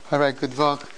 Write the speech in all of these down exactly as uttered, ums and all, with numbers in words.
All right, good luck.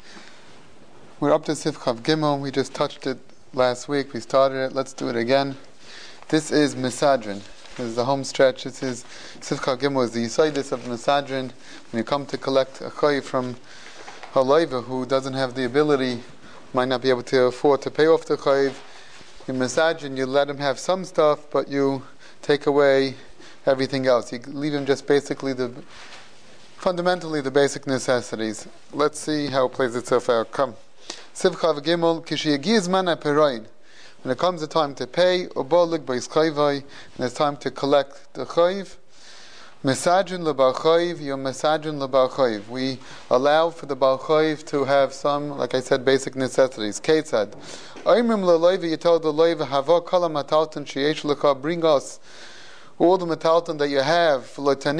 We're up to Sif Chav Gimel. We just touched it last week. We started it. Let's do it again. This is Mesadrin. This is the home stretch. This is Sif Chav Gimel. Is the Yisaidis of Mesadrin. When you come to collect a chayiv from a loiva who doesn't have the ability, might not be able to afford to pay off the chayiv, in Mesadrin you let him have some stuff, but you take away everything else. You leave him just basically the fundamentally the basic necessities. Let's see how it plays itself out. Come. Sivcha v'gimel, kishiyagiz mana peroin. When it comes the time to pay, obolik b'is chayvai, and it's time to collect the chayv, mesajin l'bar chayv, you're mesajin l'bar chayv. We allow for the bar chayv to have some, like I said, basic necessities. Ketzad. Oimrim l'loiva, you tell the loiva, hava kala matalton sheyesh l'cha, bring us all the metalton that you have,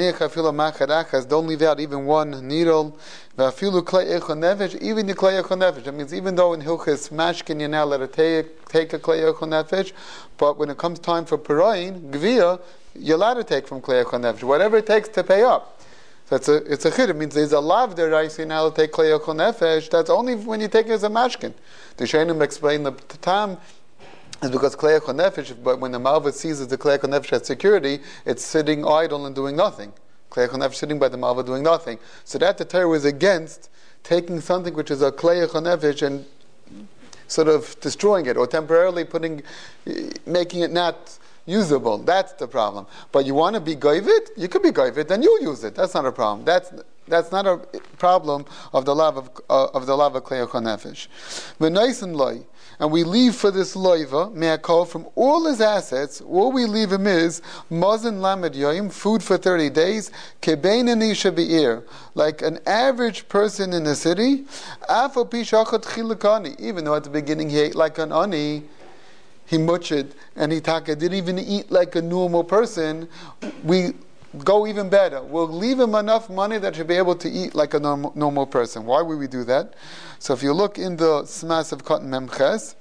don't leave out even one needle. Even the klei echon nefesh. That means even though in Hilchis Mashkin you're now allowed to take, take a klei echon nefesh, but when it comes time for Parayin, Gviyah, you're allowed to take from klei echon nefesh, whatever it takes to pay up. So it's a it's a chid. It means there's a lav there, right? So you're now allowed to take klei echon nefesh. That's only when you take it as a Mashkin. The Shainim explain the tam is because klei echon nefesh, but when the malva seizes the klei echon nefesh as security, it's sitting idle and doing nothing. Klei echon nefesh sitting by the malva doing nothing. So that the Torah was against taking something which is a klei echon nefesh and sort of destroying it or temporarily putting, making it not usable. That's the problem. But you want to be goivit, you could be goivit, then you use it. That's not a problem. That's that's not a problem of the love of uh, of the love of klei echon nefesh. V'noisen loy. And we leave for this loiva, me'akol, from all his assets, all we leave him is, mazon lamed yoim, food for thirty days, kebeinani shebe'ir, like an average person in the city, afal pi shachat chilakani, even though at the beginning he ate like an ani, he mutchid, and he taka didn't even eat like a normal person, we go even better. We'll leave him enough money that he'll be able to eat like a normal, normal person. Why would we do that? So if you look in the Smas of Cotton Memches,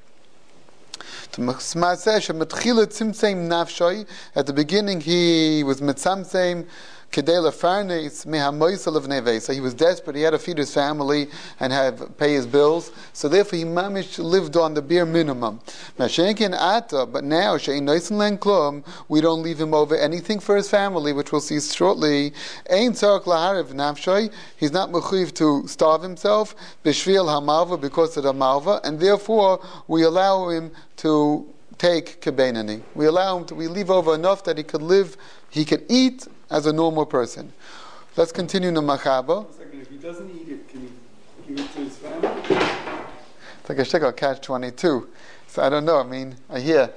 at the beginning he was mitzamseim kedela farnes mehamoisel of neve. So he was desperate. He had to feed his family and have pay his bills. So therefore he mamish lived on the bare minimum. But now we don't leave him over anything for his family, which we'll see shortly. He's not mechuyev to starve himself b'shvil hamalva, because of the malva, and therefore we allow him to take kebeinani. We allow him to. We leave over enough that he could live. He could eat as a normal person. Let's continue the machaba. If he doesn't eat it, can he give it to his family? It's like a shekel catch twenty-two. So I don't know. I mean, I hear.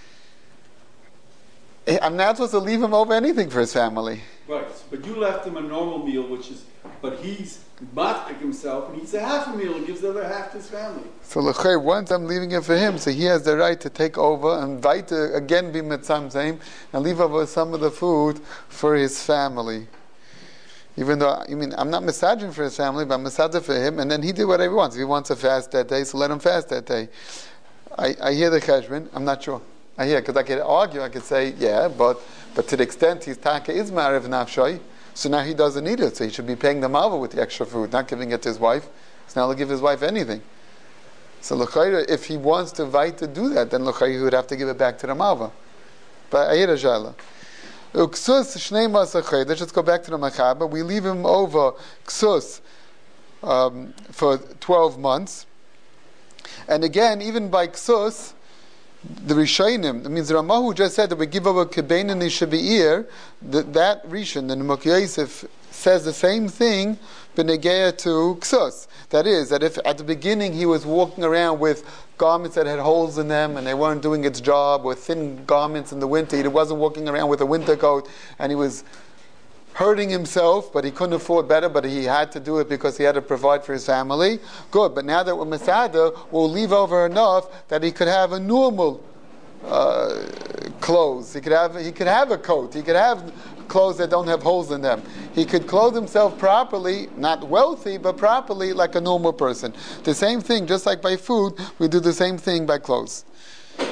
I'm not supposed to leave him over anything for his family. Right, but you left him a normal meal, which is, but he's matzik himself, and he eats a half a meal and gives the other half to his family. So l'chayr, once I'm leaving it for him, so he has the right to take over and right to again be mitzamzeim and leave over some of the food for his family. Even though, I mean, I'm not misajin for his family, but I'm misajin for him, and then he did whatever he wants. If he wants to fast that day, so let him fast that day. I, I hear the cheshbon, I'm not sure. I hear, because I could argue, I could say, yeah, but but to the extent he's taka is marav nafshay, so now he doesn't need it, so he should be paying the malva with the extra food, not giving it to his wife. So now he'll give his wife anything. So l'chayra, if he wants to invite to do that, then l'chayra he would have to give it back to the malva. But I hear a jala. Uksus shnei masachay. Let's just go back to the machaba. We leave him over ksus um, for twelve months, and again, even by ksus, the Rishayim, that means the Ramah who just said that we give over Kebeinani Shebe'ir, that, that Rishon, the Nemuk Yosef, says the same thing, B'negeya to Ksus. That is, that if at the beginning he was walking around with garments that had holes in them and they weren't doing its job, or thin garments in the winter, he wasn't walking around with a winter coat, and he was hurting himself, but he couldn't afford better, but he had to do it because he had to provide for his family. Good, but now that we're Masada, we'll leave over enough that he could have a normal uh, clothes. He could have he could have a coat. He could have clothes that don't have holes in them. He could clothe himself properly, not wealthy, but properly like a normal person. The same thing, just like by food, we do the same thing by clothes.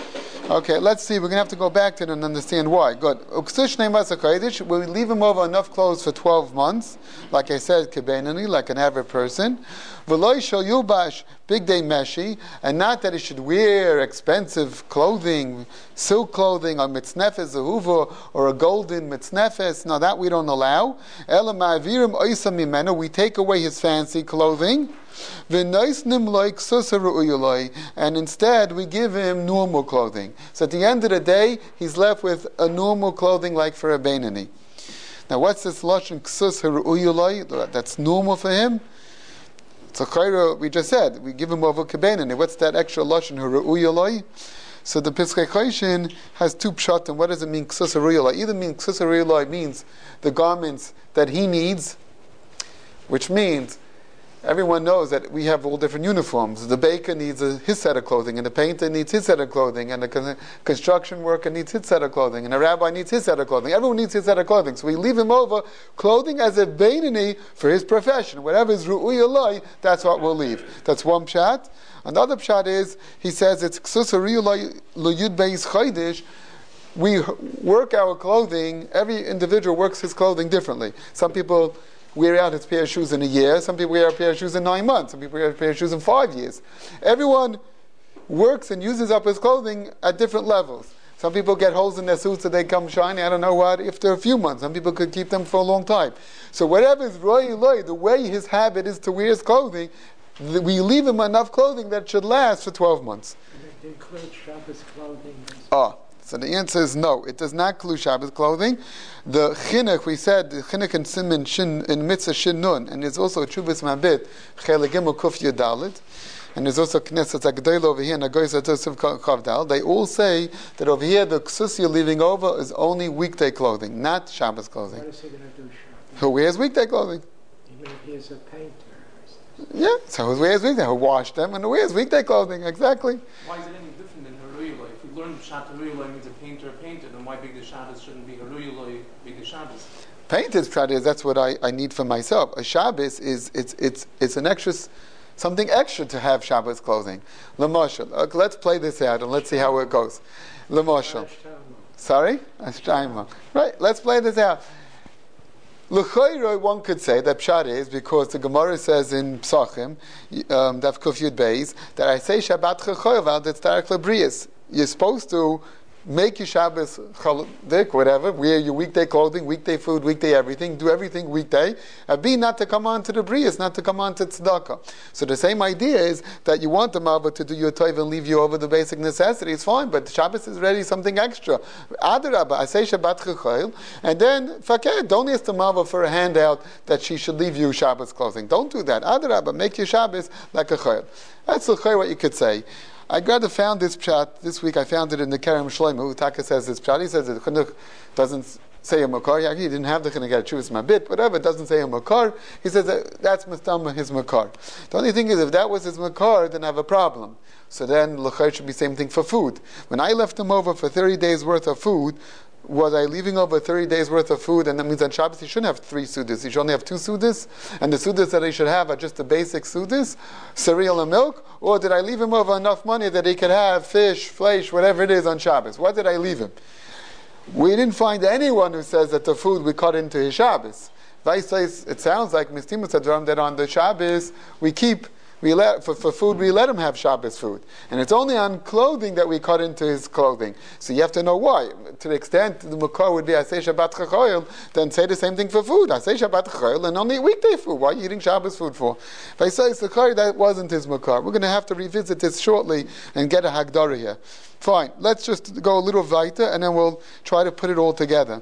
Okay, let's see. We're going to have to go back to it and understand why. Good. We leave him over enough clothes for twelve months, like I said, kebenani, like an average person. V'loy shel yulbash big day meshi, and not that he should wear expensive clothing, silk clothing, or mitznefes zahuva, or a golden mitznefes. No, that we don't allow. Ela ma'avirim oisa mimenu. We take away his fancy clothing. And instead we give him normal clothing. So at the end of the day, he's left with a normal clothing like for a Beinani. Now what's this lashon ksus haru'uyulai? That's normal for him? So chayra, we just said, we give him over kebenani. What's that extra lashon haru'uyulai? So the Piskei Choshen has two pshatim. What does it mean ksus haru'uyulai? Either mean ksus haru'uyulai means the garments that he needs, which means everyone knows that we have all different uniforms. The baker needs a, his set of clothing, and the painter needs his set of clothing, and the con- construction worker needs his set of clothing, and the rabbi needs his set of clothing. Everyone needs his set of clothing. So we leave him over clothing as a beinani for his profession. Whatever is ru'uy alai, that's what we'll leave. That's one pshat. Another pshat is, he says, it's ksus hariyulai l'yud beis chaydish. We work our clothing, every individual works his clothing differently. Some people wear out his pair of shoes in a year. Some people wear a pair of shoes in nine months. Some people wear a pair of shoes in five years. Everyone works and uses up his clothing at different levels. Some people get holes in their suits so they come shiny, I don't know what, after a few months. Some people could keep them for a long time. So whatever is roy loy, the way his habit is to wear his clothing, we leave him enough clothing that should last for twelve months. And it includes Shabbos clothing. Oh. So the answer is no. It does not include Shabbos clothing. The chinuch, we said, the chinuch in Siman Shin, in Mitzvah Shin Nun, and there's also a Chuvas Mabit, Chelik Gimel Kuf Yudalit, and there's also Knesset Agdol over here, and Agoyz Atosuf Kavdal. They all say that over here the ksus you're leaving over is only weekday clothing, not Shabbos clothing. What is he going to do Shabbos? Who wears weekday clothing? Even if he is a painter. Yeah, so who wears weekday? Who washed them and who wears weekday clothing? Exactly. Why is it any different than Haruyulai? If we learn Pshat Haruyulai means a painter, a painter, then why Big Shabbos shouldn't be Haruyulai, Big Shabbos? Painter's pshat, that's what I, I need for myself. A Shabbos is it's it's it's an extra, something extra to have Shabbos clothing. L'moshel. Okay, let's play this out and let's see how it goes. L'moshel. Sorry, Ashtaima. Right. Let's play this out. L'choyroi, one could say that pshat is because the Gemara says in Psachim, um, Daf Kuf Yud Beis, that I say Shabbat Chechoyval, that's Tarek Lebrius. You're supposed to make your Shabbos chaladik, whatever, wear your weekday clothing, weekday food, weekday everything, do everything weekday, and be not to come on to the Brius, not to come on to Tzedakah. So the same idea is that you want the Mava to do your Tov and leave you over the basic necessities, fine, but Shabbos is ready something extra. Adarabba, I say Shabbat Chechayil, and then, fakir, don't ask the Mava for a handout that she should leave you Shabbos clothing. Don't do that. Adarabba, make your Shabbos like a Chayil. That's what you could say. I rather found this pshat this week. I found it in the Kerem Shlomo. Taka says this pshat. He says that the chinuch doesn't say a makar. Yeah, he didn't have the chinuch at Chuvas Mabit, whatever. It doesn't say a makar. He says that that's mistama his makar. The only thing is, if that was his makar, then I have a problem. So then l'chayr should be same thing for food. When I left him over for thirty days worth of food, was I leaving over thirty days worth of food, and that means on Shabbos he shouldn't have three sudas, he should only have two sudas, and the sudas that he should have are just the basic sudas, cereal and milk, or did I leave him over enough money that he could have fish, flesh, whatever it is on Shabbos? What did I leave him? We didn't find anyone who says that the food we cut into his Shabbos. It sounds like Mistimus Adram that on the Shabbos we keep We let, for, for food, we let him have Shabbos food. And it's only on clothing that we cut into his clothing. So you have to know why. To the extent the makar would be, I say Shabbat Chachoyel, then say the same thing for food. I say Shabbat Chachoyel and only weekday food. Why are you eating Shabbos food for? If I say Sakhari, that wasn't his makar. We're going to have to revisit this shortly and get a Hagdara here. Fine. Let's just go a little weiter and then we'll try to put it all together.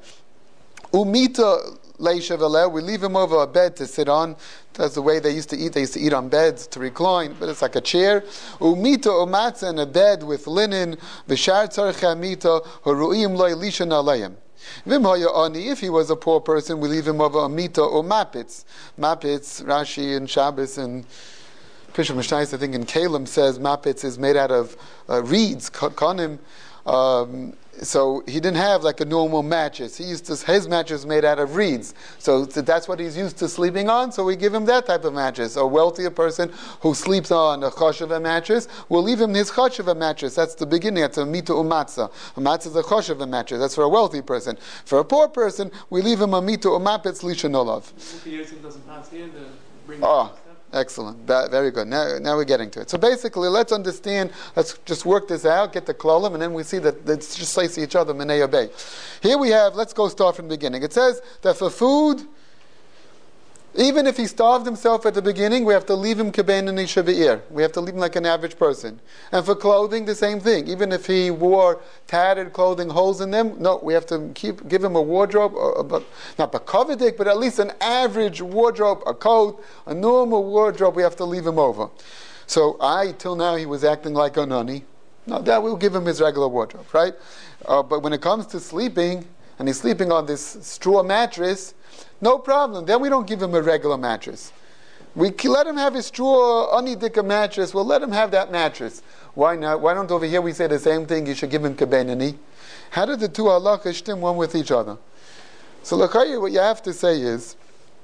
Umita we leave him over a bed to sit on. That's the way they used to eat. They used to eat on beds to recline, but it's like a chair. Umita umatza, in a bed with linen. V'shar tzarchei amita haru'im lo elishan aleihem. If he was a poor person, we leave him over a mita or mapitz. Mapitz, Rashi and Shabbos and Pishon Mishnayos, I think in Kalim says mapitz is made out of uh, reeds, konim. Um, so he didn't have like a normal mattress. He used to, his mattress was made out of reeds. So th- that's what he's used to sleeping on. So we give him that type of mattress. A wealthier person who sleeps on a chosheva mattress, we'll leave him his chosheva mattress. That's the beginning. That's a mita umatzah. A matzah is a chosheva mattress. That's for a wealthy person. For a poor person, we leave him a mita umapetz lishanolav. If the Yosef doesn't pass here, to bring Oh. the step. Excellent. That, very good. Now, now we're getting to it. So basically, let's understand, let's just work this out, get the klolim, and then we see that it's just say each other, Minei Obey. Here we have, let's go start from the beginning. It says that for food, even if he starved himself at the beginning, we have to leave him kebenini shabeir. We have to leave him like an average person. And for clothing, the same thing. Even if he wore tattered clothing, holes in them, no, we have to keep give him a wardrobe, or a, not bakovidik, but at least an average wardrobe, a coat, a normal wardrobe. We have to leave him over. So I, till now, he was acting like a nani. No, that we'll give him his regular wardrobe, right? Uh, but when it comes to sleeping, and he's sleeping on this straw mattress, no problem. Then we don't give him a regular mattress. We let him have his straw anidika mattress. We'll let him have that mattress. Why not? Why don't over here we say the same thing? You should give him kebenini. How did the two halachas stem one with each other? So l'chayir, what you have to say is,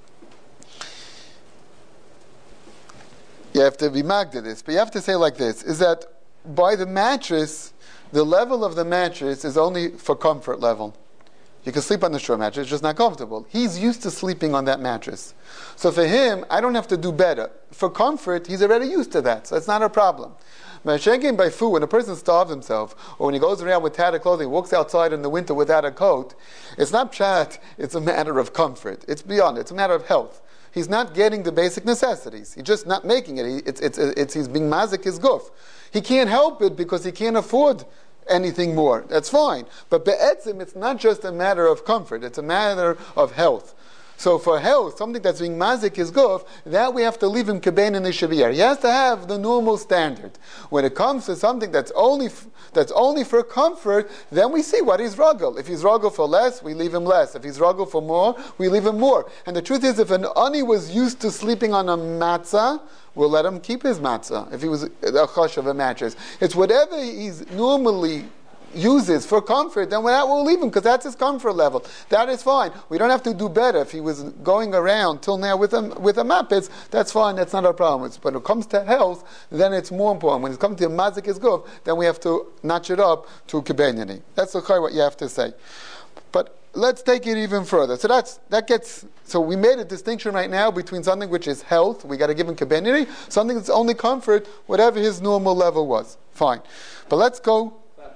you have to be magd to this, but you have to say like this: is that by the mattress, the level of the mattress is only for comfort level. You can sleep on the straw mattress, it's just not comfortable. He's used to sleeping on that mattress. So for him, I don't have to do better. For comfort, he's already used to that, so it's not a problem. But by food, when a person starves himself, or when he goes around with tattered clothing, walks outside in the winter without a coat, it's not pshat, it's a matter of comfort. It's beyond it, it's a matter of health. He's not getting the basic necessities. He's just not making it. He, it's, it's, it's, he's being mazik his guf. He can't help it because he can't afford anything more. That's fine. But be'etzim, it's not just a matter of comfort. It's a matter of health. So for health, something that's being mazik is guf, that we have to leave him kebein in the shavir. He has to have the normal standard. When it comes to something that's only f- that's only for comfort, then we see what he's ruggle. If he's ruggle for less, we leave him less. If he's ruggle for more, we leave him more. And the truth is, if an ani was used to sleeping on a matzah, we'll let him keep his matzah. If he was a chosh of a mattress, it's whatever he's normally uses for comfort, then that will leave him because that's his comfort level. That is fine. We don't have to do better. If he was going around till now with a with a mappets, that's fine. That's not our problem. It's, but when it comes to health, then it's more important. When it comes to mazik is guf, then we have to notch it up to kibenyani. That's okay, what you have to say. But let's take it even further. So that's that gets. So we made a distinction right now between something which is health, we got to give him kibenyani, something that's only comfort, whatever his normal level was. Fine. But let's go.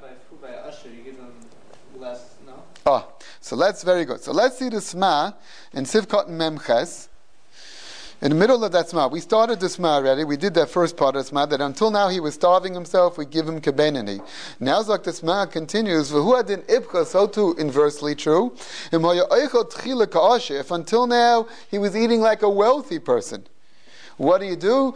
Ah, so that's very good. So let's see the Sma in Sivkot and Memches. In the middle of that Sma, we started the Sma already. We did that first part of the Sma, that until now he was starving himself, we give him kebenini. Now Zak the Sma continues, V'hu adin ibcha, so too inversely true. If until now he was eating like a wealthy person, what do you do?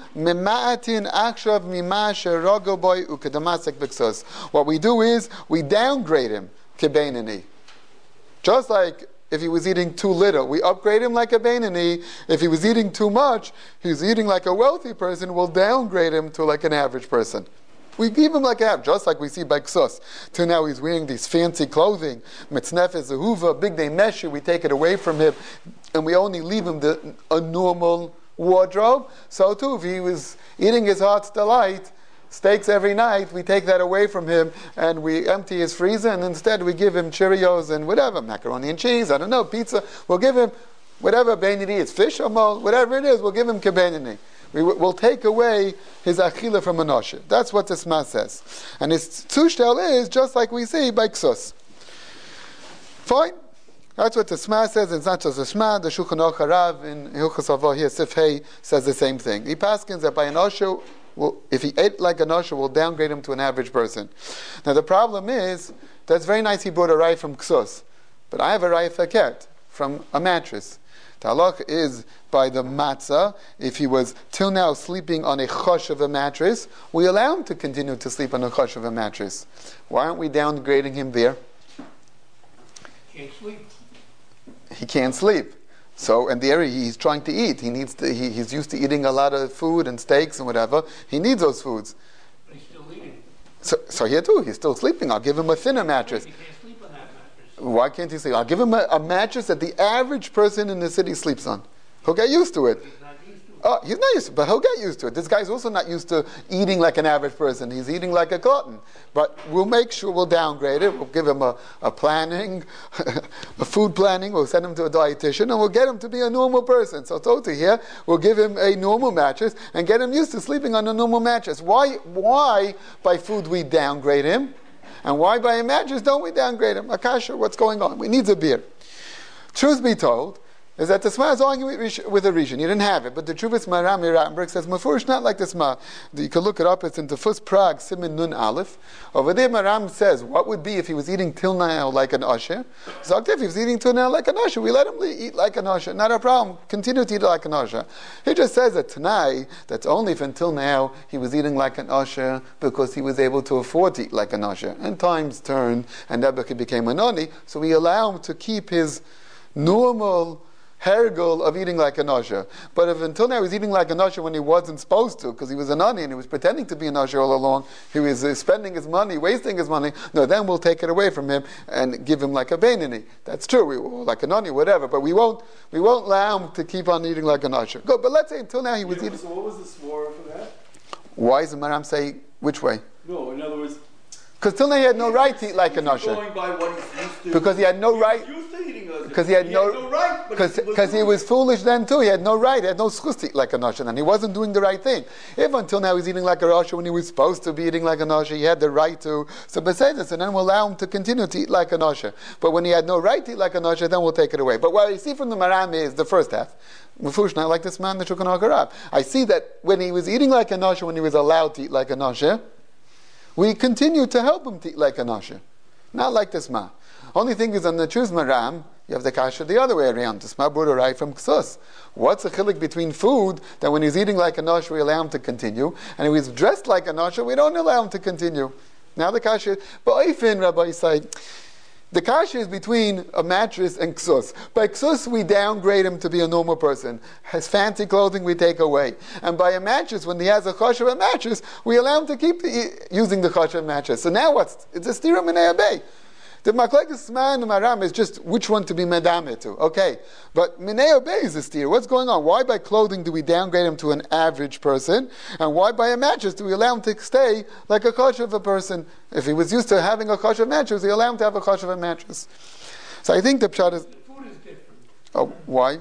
What we do is, we downgrade him, kebenini. Just like if he was eating too little, we upgrade him like a Beinani. If he was eating too much, he's eating like a wealthy person, we'll downgrade him to like an average person. We give him like a half, just like we see by Ksus. Till now he's wearing these fancy clothing, mitznefes zehuva, big day meshu, we take it away from him, and we only leave him the, a normal wardrobe. So too, if he was eating his heart's delight, steaks every night, we take that away from him and we empty his freezer, and instead we give him Cheerios and whatever, macaroni and cheese, I don't know, pizza. We'll give him whatever beinani, it's fish or mol, whatever it is, we'll give him kebeinani. We will take away his achila from Anoshe. That's what the Sma says. And his tzushtel is just like we see by Ksus. Fine. That's what the Sma says. It's not just the Sma. The Shulchan Aruch Harav in Hilchos Avot here, Sif Hey, says the same thing. He paskins that by Anoshe, well, if he ate like a nosher, we'll downgrade him to an average person. Now the problem is, that's very nice he brought a raya from Ksus, but I have a raya faket from a mattress. The halach is by the matzah. If he was till now sleeping on a chosh of a mattress, we allow him to continue to sleep on a chosh of a mattress. Why aren't we downgrading him there? Can't sleep. He can't sleep. So, and there he's trying to eat. He needs to, he, he's used to eating a lot of food and steaks and whatever. He needs those foods. But he's still eating. So, so here too, he's still sleeping. I'll give him a thinner mattress. He can't sleep on that mattress. Why can't he sleep? I'll give him a, a mattress that the average person in the city sleeps on. He'll get used to it. He's not used to it. Oh, he's not used to it, but he'll get used to it. This guy's also not used to eating like an average person. He's eating like a glutton. But we'll make sure we'll downgrade it. We'll give him a, a planning, a food planning. We'll send him to a dietitian, and we'll get him to be a normal person. So totally here, we'll give him a normal mattress and get him used to sleeping on a normal mattress. Why, why by food we downgrade him? And why by a mattress don't we downgrade him? Akasha, what's going on? We need a beer. Truth be told, is that the Sma is arguing with, with a region. You didn't have it, but the Chuvas Maram Rattenberg says Mefurish not like the Sma. You can look it up. It's in Tefus Prague Siman Nun Aleph. Over there, Maram says what would be if he was eating till now like an usher. Zogte, if he was eating till now like an usher, we let him eat like an usher. Not a problem. Continue to eat like an usher. He just says that tonight, that's only if until now he was eating like an usher because he was able to afford to eat like an usher. And times turned, and that became an oni. So we allow him to keep his normal hergel of eating like an usher. But if until now he was eating like an usher when he wasn't supposed to, because he was an ani and he was pretending to be an usher all along, he was uh, spending his money, wasting his money, no, then we'll take it away from him and give him like a Beinani. That's true, we, or like an ani, whatever, but we won't we won't allow him to keep on eating like an usher. Good, but let's say until now he was Yeah, eating... So what was the swore for that? Why does the Maram say, which way? No, in other words... Because till now he had no right to eat like an He's usher. going by what he's used to. Because he had no He right... was used to eating usher. Because he had no, no right, but because he was foolish then too. He had no right. He had no schus to eat like a usher, and he wasn't doing the right thing. If until now he's eating like a usher when he was supposed to be eating like a usher, he had the right to. So besides, and then we'll allow him to continue to eat like a usher. But when he had no right to eat like a usher, then we'll take it away. But what I see from the Maram is the first half. Mufush, not like this man, the Shulchan Aruch. I see that when he was eating like a usher, when he was allowed to eat like a usher, we continue to help him to eat like a usher. Not like this ma. Only thing is on the Chuz Maram, you have the kasha the other way around. The Sma brought a right from Ksus. What's the chilik between food that when he's eating like a usher, we allow him to continue, and if he's dressed like a usher, we don't allow him to continue. Now the kasha, but Oifin, Rabbi said, the kasha is between a mattress and ksus. By ksus, we downgrade him to be a normal person. His fancy clothing, we take away. And by a mattress, when he has a choshev mattress, we allow him to keep the, using the choshev mattress. So now what's? It's a stira minei abei. The Machlekes Sma and the Maram is just which one to be medame to. Okay, but minei abei is a stira. What's going on? Why by clothing do we downgrade him to an average person? And why by a mattress do we allow him to stay like a choshev a person? If he was used to having a choshev mattress, we allow him to have a choshev mattress. So I think the pshat is... The food is different. Oh, why?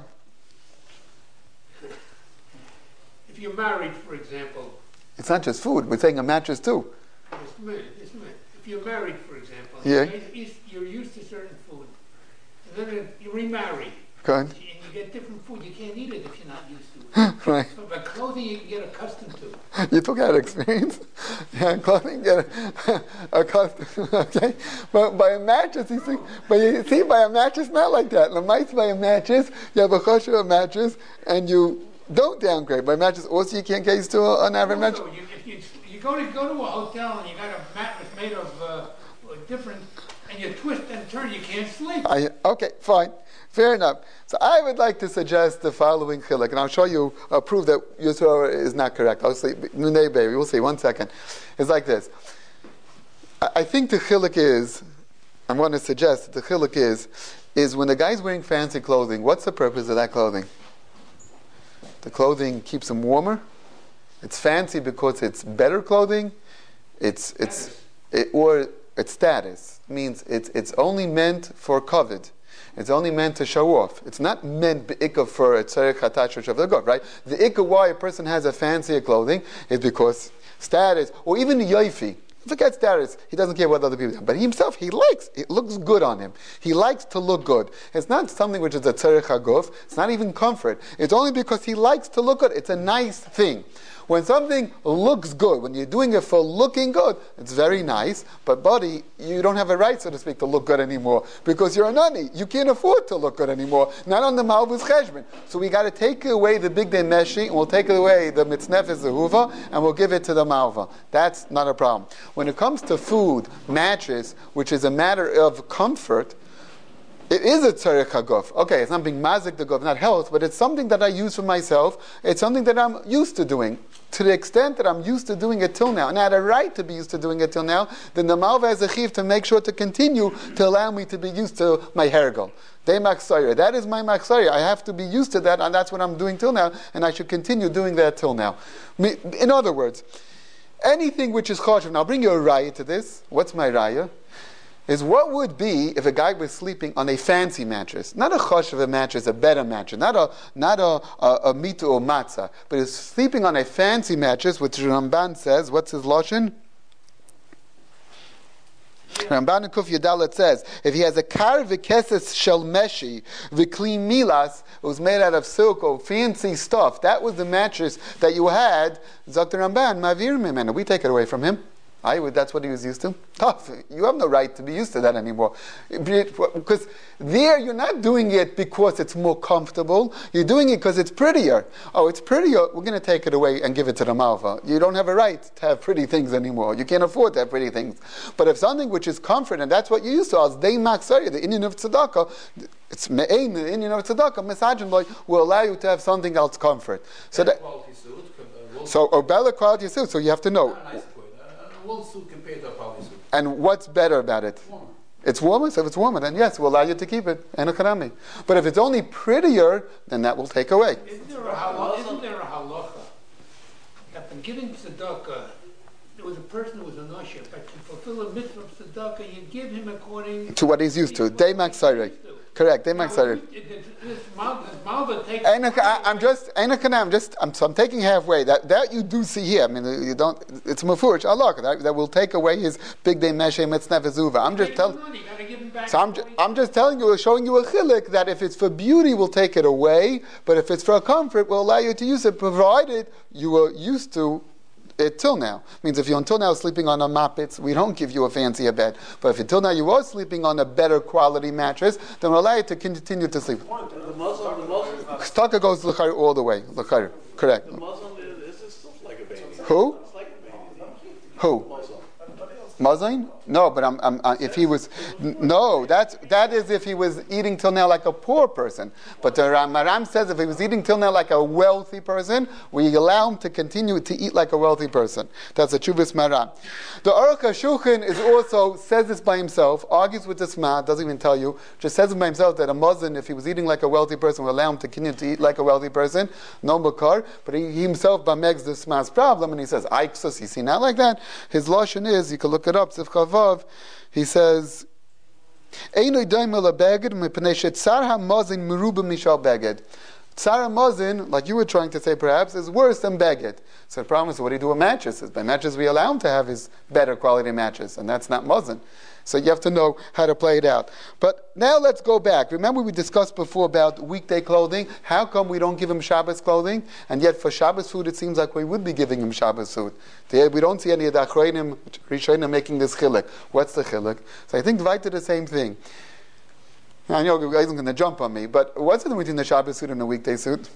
If you're married, for example, It's not just food. We're saying a mattress too. just a minute, just a minute. If you're married, for example, Yeah. you're, you're used to certain food, and then you remarry, Good. and you get different food. You can't eat it if you're not used to it. Right. So, but clothing you can get accustomed to. You took out experience. Yeah, clothing, get accustomed. Okay, but by a mattress, you see, but you see, by a mattress, not like that. The mice by a mattress, you have a choshev mattress, and you don't downgrade. By a mattress, also you can't get used to an average mattress. Also, you, if you, you go to go to a hotel and you got a mattress made of uh, different, and you twist and turn, you can't sleep. I, okay, fine. Fair enough. So I would like to suggest the following chiluk, and I'll show you, uh, prove that your Torah is not correct. I'll say, Nunei baby, we'll see, one second. It's like this. I, I think the chiluk is, I want to suggest that the chiluk is, is when the guy's wearing fancy clothing, what's the purpose of that clothing? The clothing keeps him warmer. It's fancy because it's better clothing. It's, it's, it, or it's status. It means it's, it's only meant for covet. It's only meant to show off. It's not meant be'ikah for a tzarech hatach of the god, right? The ikah why a person has a fancier clothing is because status, or even yoifi. Forget status. He doesn't care what other people do. But he himself, he likes, it looks good on him. He likes to look good. It's not something which is a tzarech haguf. It's not even comfort. It's only because he likes to look good. It's a nice thing. When something looks good, when you're doing it for looking good, it's very nice, but buddy, you don't have a right, so to speak, to look good anymore, because you're a nani. You can't afford to look good anymore, not on the Malvus Cheshbon. So we got to take away the big day meshi, and we'll take away the mitznefes zehuva, and we'll give it to the malva. That's not a problem. When it comes to food, mattress, which is a matter of comfort, It is a tzarech haguf. Okay, it's not being mazik the guf, not health, but it's something that I use for myself. It's something that I'm used to doing. To the extent that I'm used to doing it till now, and I had a right to be used to doing it till now, then the malva has a chiv to make sure to continue to allow me to be used to my hergel. They machzorah. That is my machzorah. I have to be used to that, and that's what I'm doing till now, and I should continue doing that till now. In other words, anything which is choshev, and I'll bring you a raya to this. What's my raya? Is what would be if a guy was sleeping on a fancy mattress, not a choshev mattress, a better mattress, not a not a a, a mitu or matzah, but is sleeping on a fancy mattress, which Ramban says, what's his lashon? Ramban in Kuf Yudalet says, if he has a kar v'keses shel meshi v'kli milas, it was made out of silk or fancy stuff, that was the mattress that you had, Zakter Ramban, mavir mimena, we take it away from him. I would, that's what he was used to. Tough. You have no right to be used to that anymore. Because there you're not doing it because it's more comfortable. You're doing it because it's prettier. Oh, it's prettier. We're going to take it away and give it to the malva. You don't have a right to have pretty things anymore. You can't afford to have pretty things. But if something which is comfort, and that's what you used to, as they maksari, the Indian of tzedakah, it's me'ein, the Indian of tzedakah, misajin boy, will allow you to have something else comfort. So that, so or better quality suit. So you have to know. Wool suit compared to a poly suit. And what's better about it? Warmer. It's warmer, so if it's warmer, then yes, we'll allow you to keep it. And a But if it's only prettier, then that will take away. Isn't there a halacha, isn't there a halacha that when giving tzedakah, there was a person who was an usher, but to fulfill a mitzvah of tzedakah, you give him according to what he's used to. Day maksari. Correct. Day maksari. I'm just, I'm just, I'm, so I'm taking halfway. That that you do see here. I mean, you don't. It's mafurish Allah that, that will take away his big day meshe mitznavezuva. I'm just telling. So I'm, ju- I'm just telling you, showing you a chilik that if it's for beauty, we'll take it away. But if it's for comfort, we'll allow you to use it, provided you were used to it till now. Means if you're until now sleeping on a mappets, we don't give you a fancier bed. But if until now you are sleeping on a better quality mattress, then we'll allow you to continue to sleep. The Muslim, the Muslim. Staka goes l'chayr all the way. L'chayr. Correct. The Muslim is, is still like a baby. Who? It's like a baby. Who? Muslim. Muslim? No, but I'm, I'm, uh, if he was, n- no, that's, that is if he was eating till now like a poor person. But the Maram says if he was eating till now like a wealthy person, we allow him to continue to eat like a wealthy person. That's a Chuvas Maram. The Aruch HaShulchan is also, says this by himself, argues with the Sma, doesn't even tell you, just says it by himself that a Muslim, if he was eating like a wealthy person, we allow him to continue to eat like a wealthy person. No Bakar. But he, he himself bamegs the Sma's problem, and he says, Aiksus, you see, not like that. His Lashon is, you can look it up, Sif Chavav, he says, Eino daimel abeged mipnei shetzar hamazin meruba mishal beged. Tzar hamazin, like you were trying to say perhaps, is worse than beged. So the problem is, what do you do with mattresses? By mattresses we allow him to have his better quality mattress, and that's not mazin. So you have to know how to play it out. But now let's go back. Remember we discussed before about weekday clothing. How come we don't give him Shabbos clothing? And yet for Shabbos food it seems like we would be giving him Shabbos food. We don't see any of the Achronim, Rishonim making this chilek. What's the chilek? So I think Dvaita did the same thing. Now, I know you guys are going to jump on me, but what's the difference between the Shabbos suit and the weekday suit?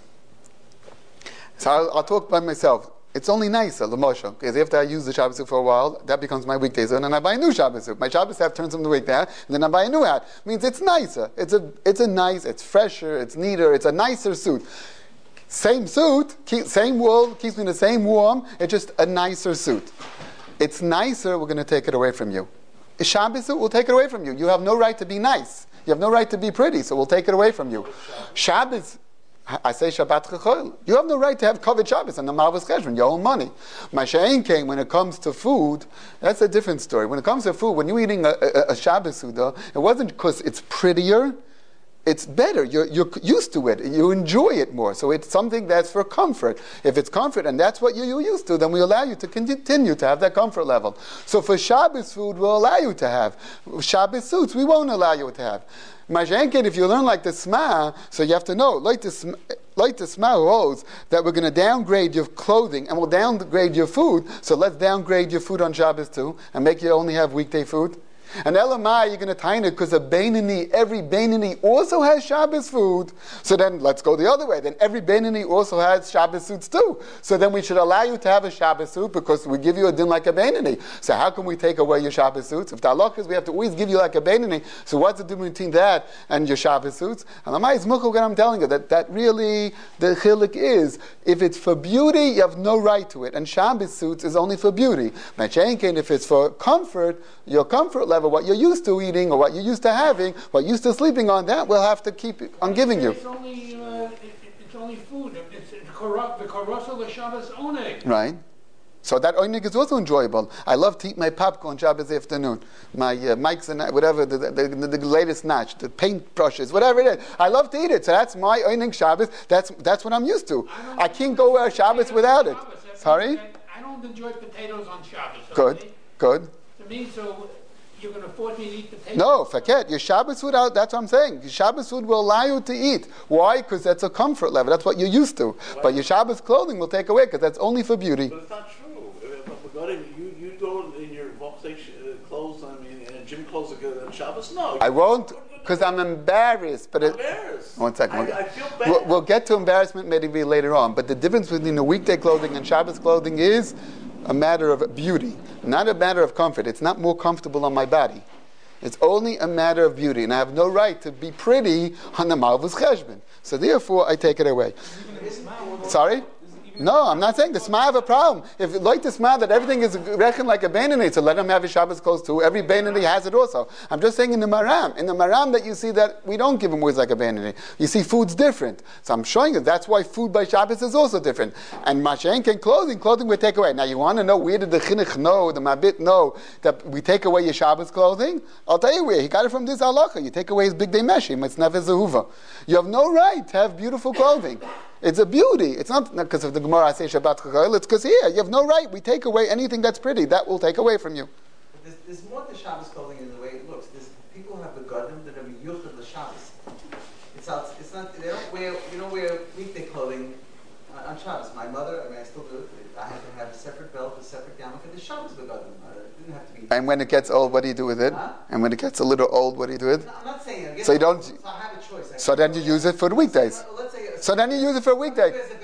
So I'll, I'll talk by myself. It's only nicer, l'moshe, because after I use the Shabbos suit for a while, that becomes my weekday suit, and then I buy a new Shabbos suit. My Shabbos hat turns from the weekday hat, and then I buy a new hat. It means it's nicer. It's a, it's a nice, it's fresher, it's neater, it's a nicer suit. Same suit, keep, same wool, keeps me the same warm, it's just a nicer suit. It's nicer, we're going to take it away from you. A Shabbos suit, we'll take it away from you. You have no right to be nice. You have no right to be pretty, so we'll take it away from you. Shabbos, I say Shabbat Chachol. You have no right to have Kavod Shabbos and the Malvus Cheshvan, your own money. Masha'en came, when it comes to food, that's a different story. When it comes to food, when you're eating a, a, a Shabbos Suda, it wasn't because it's prettier, it's better. You're, you're used to it. You enjoy it more. So it's something that's for comfort. If it's comfort and that's what you're used to, then we allow you to continue to have that comfort level. So for Shabbos food, we'll allow you to have. Shabbos suits, we won't allow you to have. Mashenkin, if you learn like the Sma, so you have to know, like the Sma, like the Sma holds that we're going to downgrade your clothing and we'll downgrade your food, so let's downgrade your food on Shabbos too and make you only have weekday food. And Elamai, you're going to tie it because a Beinani, every Beinani also has Shabbos food. So then let's go the other way. Then every Beinani also has Shabbos suits too. So then we should allow you to have a Shabbos suit because we give you a din like a Beinani. So how can we take away your Shabbos suits? If the halach is we have to always give you like a Beinani, so what's the difference between that and your Shabbos suits? And Elamai is muchal what I'm telling you, that, that really the chilik is, if it's for beauty, you have no right to it. And Shabbos suits is only for beauty. If it's for comfort, your comfort level, what you're used to eating or what you're used to having, what you're used to sleeping on, that we'll have to keep on giving you. It's only, uh, it, it's only food. It's the karosa l'Shabbos oneg. Right. So that oneg is also enjoyable. I love to eat my popcorn Shabbos afternoon, my uh, mics and whatever, the, the, the, the latest notch, the paint brushes, whatever it is. I love to eat it. So that's my oneg Shabbos. That's that's what I'm used to. I, I can't go uh, Shabbos without it. Sorry? I don't enjoy potatoes on Shabbos. Okay? Good. Good. To me, so you're going to force me to eat potatoes? No, forget. Your Shabbos food out, that's what I'm saying. Your Shabbos food will allow you to eat. Why? Because that's a comfort level. That's what you're used to. Why? But your Shabbos clothing will take away because that's only for beauty. But it's not true. You, you go in your workstation clothes, I mean, and gym clothes on Shabbos? No. I won't, because I'm embarrassed. But it, embarrassed. One second. I, I feel bad. We'll, we'll get to embarrassment maybe later on. But the difference between the weekday clothing and Shabbos clothing is a matter of beauty, not a matter of comfort. It's not more comfortable on my body. It's only a matter of beauty, and I have no right to be pretty on the Malvus Cheshbon. So therefore, I take it away. Sorry? No, I'm not saying the Sma have a problem. If you like the Sma that everything is reckoned like a Beinani, so let him have his Shabbos clothes too. Every Beinani has it also. I'm just saying in the Maram, in the Maram that you see that we don't give him words like a Beinani. You see food's different. So I'm showing you that's why food by Shabbos is also different. And Mashenk and clothing, clothing we take away. Now you want to know where did the Chinuch know, the Mabit know that we take away your Shabbos clothing? I'll tell you where. He got it from this halacha. You take away his big day meshim. It's never zahuva. You have no right to have beautiful clothing. It's a beauty. It's not because of the Gemara I say Shabbat Chachayil. It's because here you have no right. We take away anything that's pretty. That will take away from you. There's, there's more to Shabbos clothing in the way it looks. There's people who have the garden that are yuchad l'Shabbos. It's out, It's not. They don't wear. You don't wear weekday clothing on, on Shabbos. My mother. I mean, I still do it. I had to have a separate belt, a separate yarmulke for the Shabbos begadim. It didn't have to be. And when it gets old, what do you do with it? Huh? And when it gets a little old, what do you do with it? No, I'm not saying. Again, so you don't. So I have a choice. I so then you use it for the weekdays. Well, let's say, so then you use it for a weekday.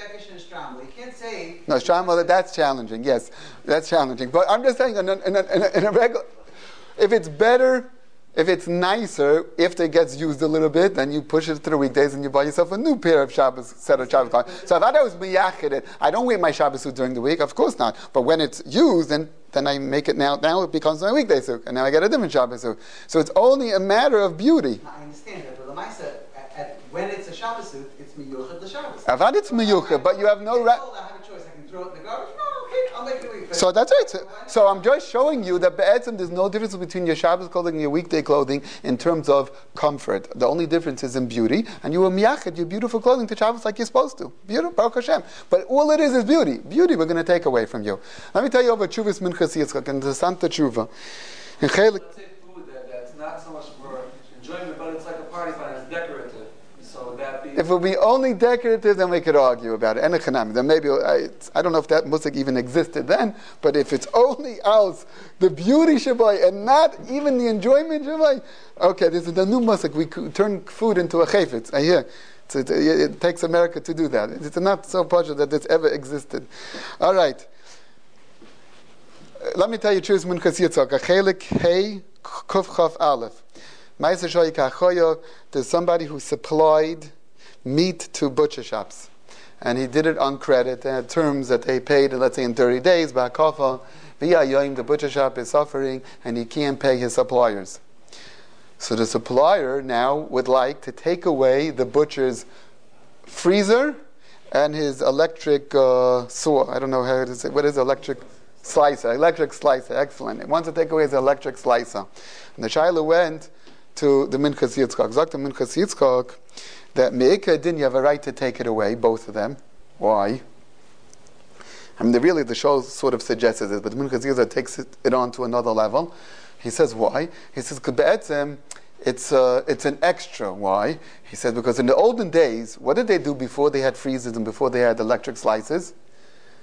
You can't say. No, Shramah, that's challenging. Yes, that's challenging. But I'm just saying, in a, in a, in a, in a regular, if it's better, if it's nicer, if it gets used a little bit, then you push it to the weekdays and you buy yourself a new pair of Shabbos, set of Shabbos clothes. So if I was miyachid it, I don't wear my Shabbos suit during the week, of course not. But when it's used, then then I make it now. Now it becomes my weekday suit, and now I get a different Shabbos suit. So it's only a matter of beauty. I understand that, but Lamaisa, at, at, when it's a Shabbos suit, it's miyuchad l'Shabbos. Avad it's miyuchad, but you have no right. I have a choice. I can throw it in the garbage. No, okay, I'll make it a week. So that's right. So, so I'm just showing you that be'etzim there's no difference between your Shabbos clothing and your weekday clothing in terms of comfort. The only difference is in beauty, and you will miyachad your beautiful clothing to Shabbos like you're supposed to. Beautiful, Baruch Hashem. But all it is is beauty. Beauty we're going to take away from you. Let me tell you about Chuvas Minchas Yitzchak and the Santa Tshuva. In Chelik. Let's say food that, that's not so much for enjoyment, but it's like a party fun. It's decorative. So that be. If it would be only decorative, then we could argue about it. And then maybe I, I don't know if that musik even existed then. But if it's only else the beauty shabai and not even the enjoyment shabai, okay, this is the new musik. We could turn food into a chayfetz. I hear. It, it, it takes America to do that. It's not so pleasure that this ever existed. All right. Let me tell you, choose Minchas Yitzchak. Achelik Hey Kuf Chaf Aleph. Ma'aser Shoy Kachoyo. There's somebody who supplied meat to butcher shops, and he did it on credit. They had terms that they paid, let's say in thirty days. Ba'akofa v'yayoyim, the butcher shop is suffering, and he can't pay his suppliers. So the supplier now would like to take away the butcher's freezer and his electric uh, saw. I don't know how to say. What is electric? Slicer, electric slicer, excellent. He wants to take away his electric slicer. And the Shaila went to the Minchas Yitzchak. Zok the Minchas Yitzchak that Me'ika din, you have a right to take it away, both of them. Why? I mean, the, really, the show sort of suggests this, but the Minchas Yitzchak takes it, it on to another level. He says, why? He says, K'be'etzem, it's, uh, it's an extra. Why? He says, because in the olden days, what did they do before they had freezers and before they had electric slicers?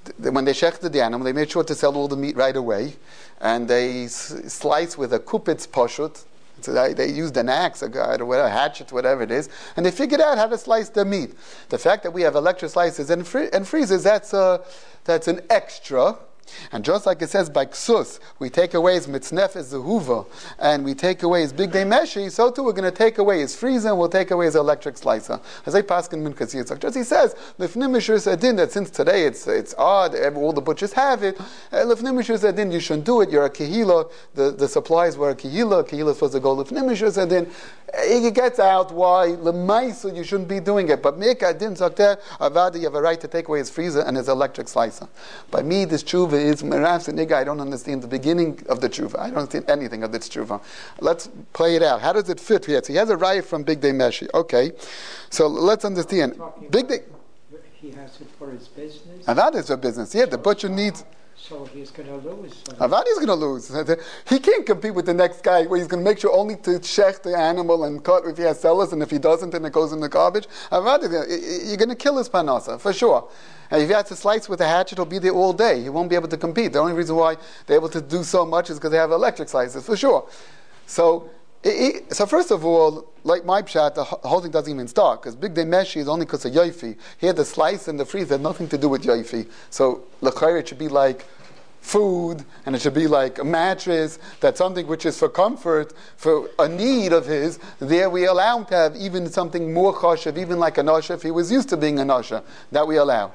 th- when they shechted the animal, they made sure to sell all the meat right away, and they s- slice with a kupitz poshut. So they, they used an axe, a guide, or whatever, a hatchet, whatever it is, and they figured out how to slice the meat. The fact that we have electric slices and, free, and freezers, that's a, that's an extra. And just like it says by ksus, we take away his mitznefes zehuva, and we take away his big day meshi, so too we're going to take away his freezer, and we'll take away his electric slicer. As I paskin min kasiyat, just he says, lifnim mishur sadin, that since today it's it's odd, all the butchers have it, lifnim mishur sadin, you shouldn't do it, you're a kehila, the, the supplies were a kehila, kehila is supposed to go lifnim mishur sadin. It gets out why, lemaisa, you shouldn't be doing it, but meka din zakter, avada, you have a right to take away his freezer and his electric slicer. By me, this tshuva is Merav Siniga. I don't understand the beginning of the tshuva. I don't understand anything of this tshuva. Let's play it out. How does it fit here? So he has a raya from Big Day Meshi. Okay, so let's understand. Big Day. He has it for his business. Avad is a business. Yeah, the butcher needs. So he's going to lose. So Avad is going to lose. He can't compete with the next guy where he's going to make sure only to shech the animal and cut if he has sellers, and if he doesn't, then it goes in the garbage. Avad is gonna, you're going to kill his panasa for sure. And if he has to slice with a hatchet, he'll be there all day. He won't be able to compete. The only reason why they're able to do so much is because they have electric slices, for sure. So, it, it, so first of all, like my pshat, the whole thing doesn't even start, because Big Day Meshi is only because of yoifi. Here, the slice and the freeze have nothing to do with yoifi. So, l'chayr, it should be like food, and it should be like a mattress, that's something which is for comfort, for a need of his. There we allow him to have even something more choshev, even like a nosha, if he was used to being a nosha, that we allow.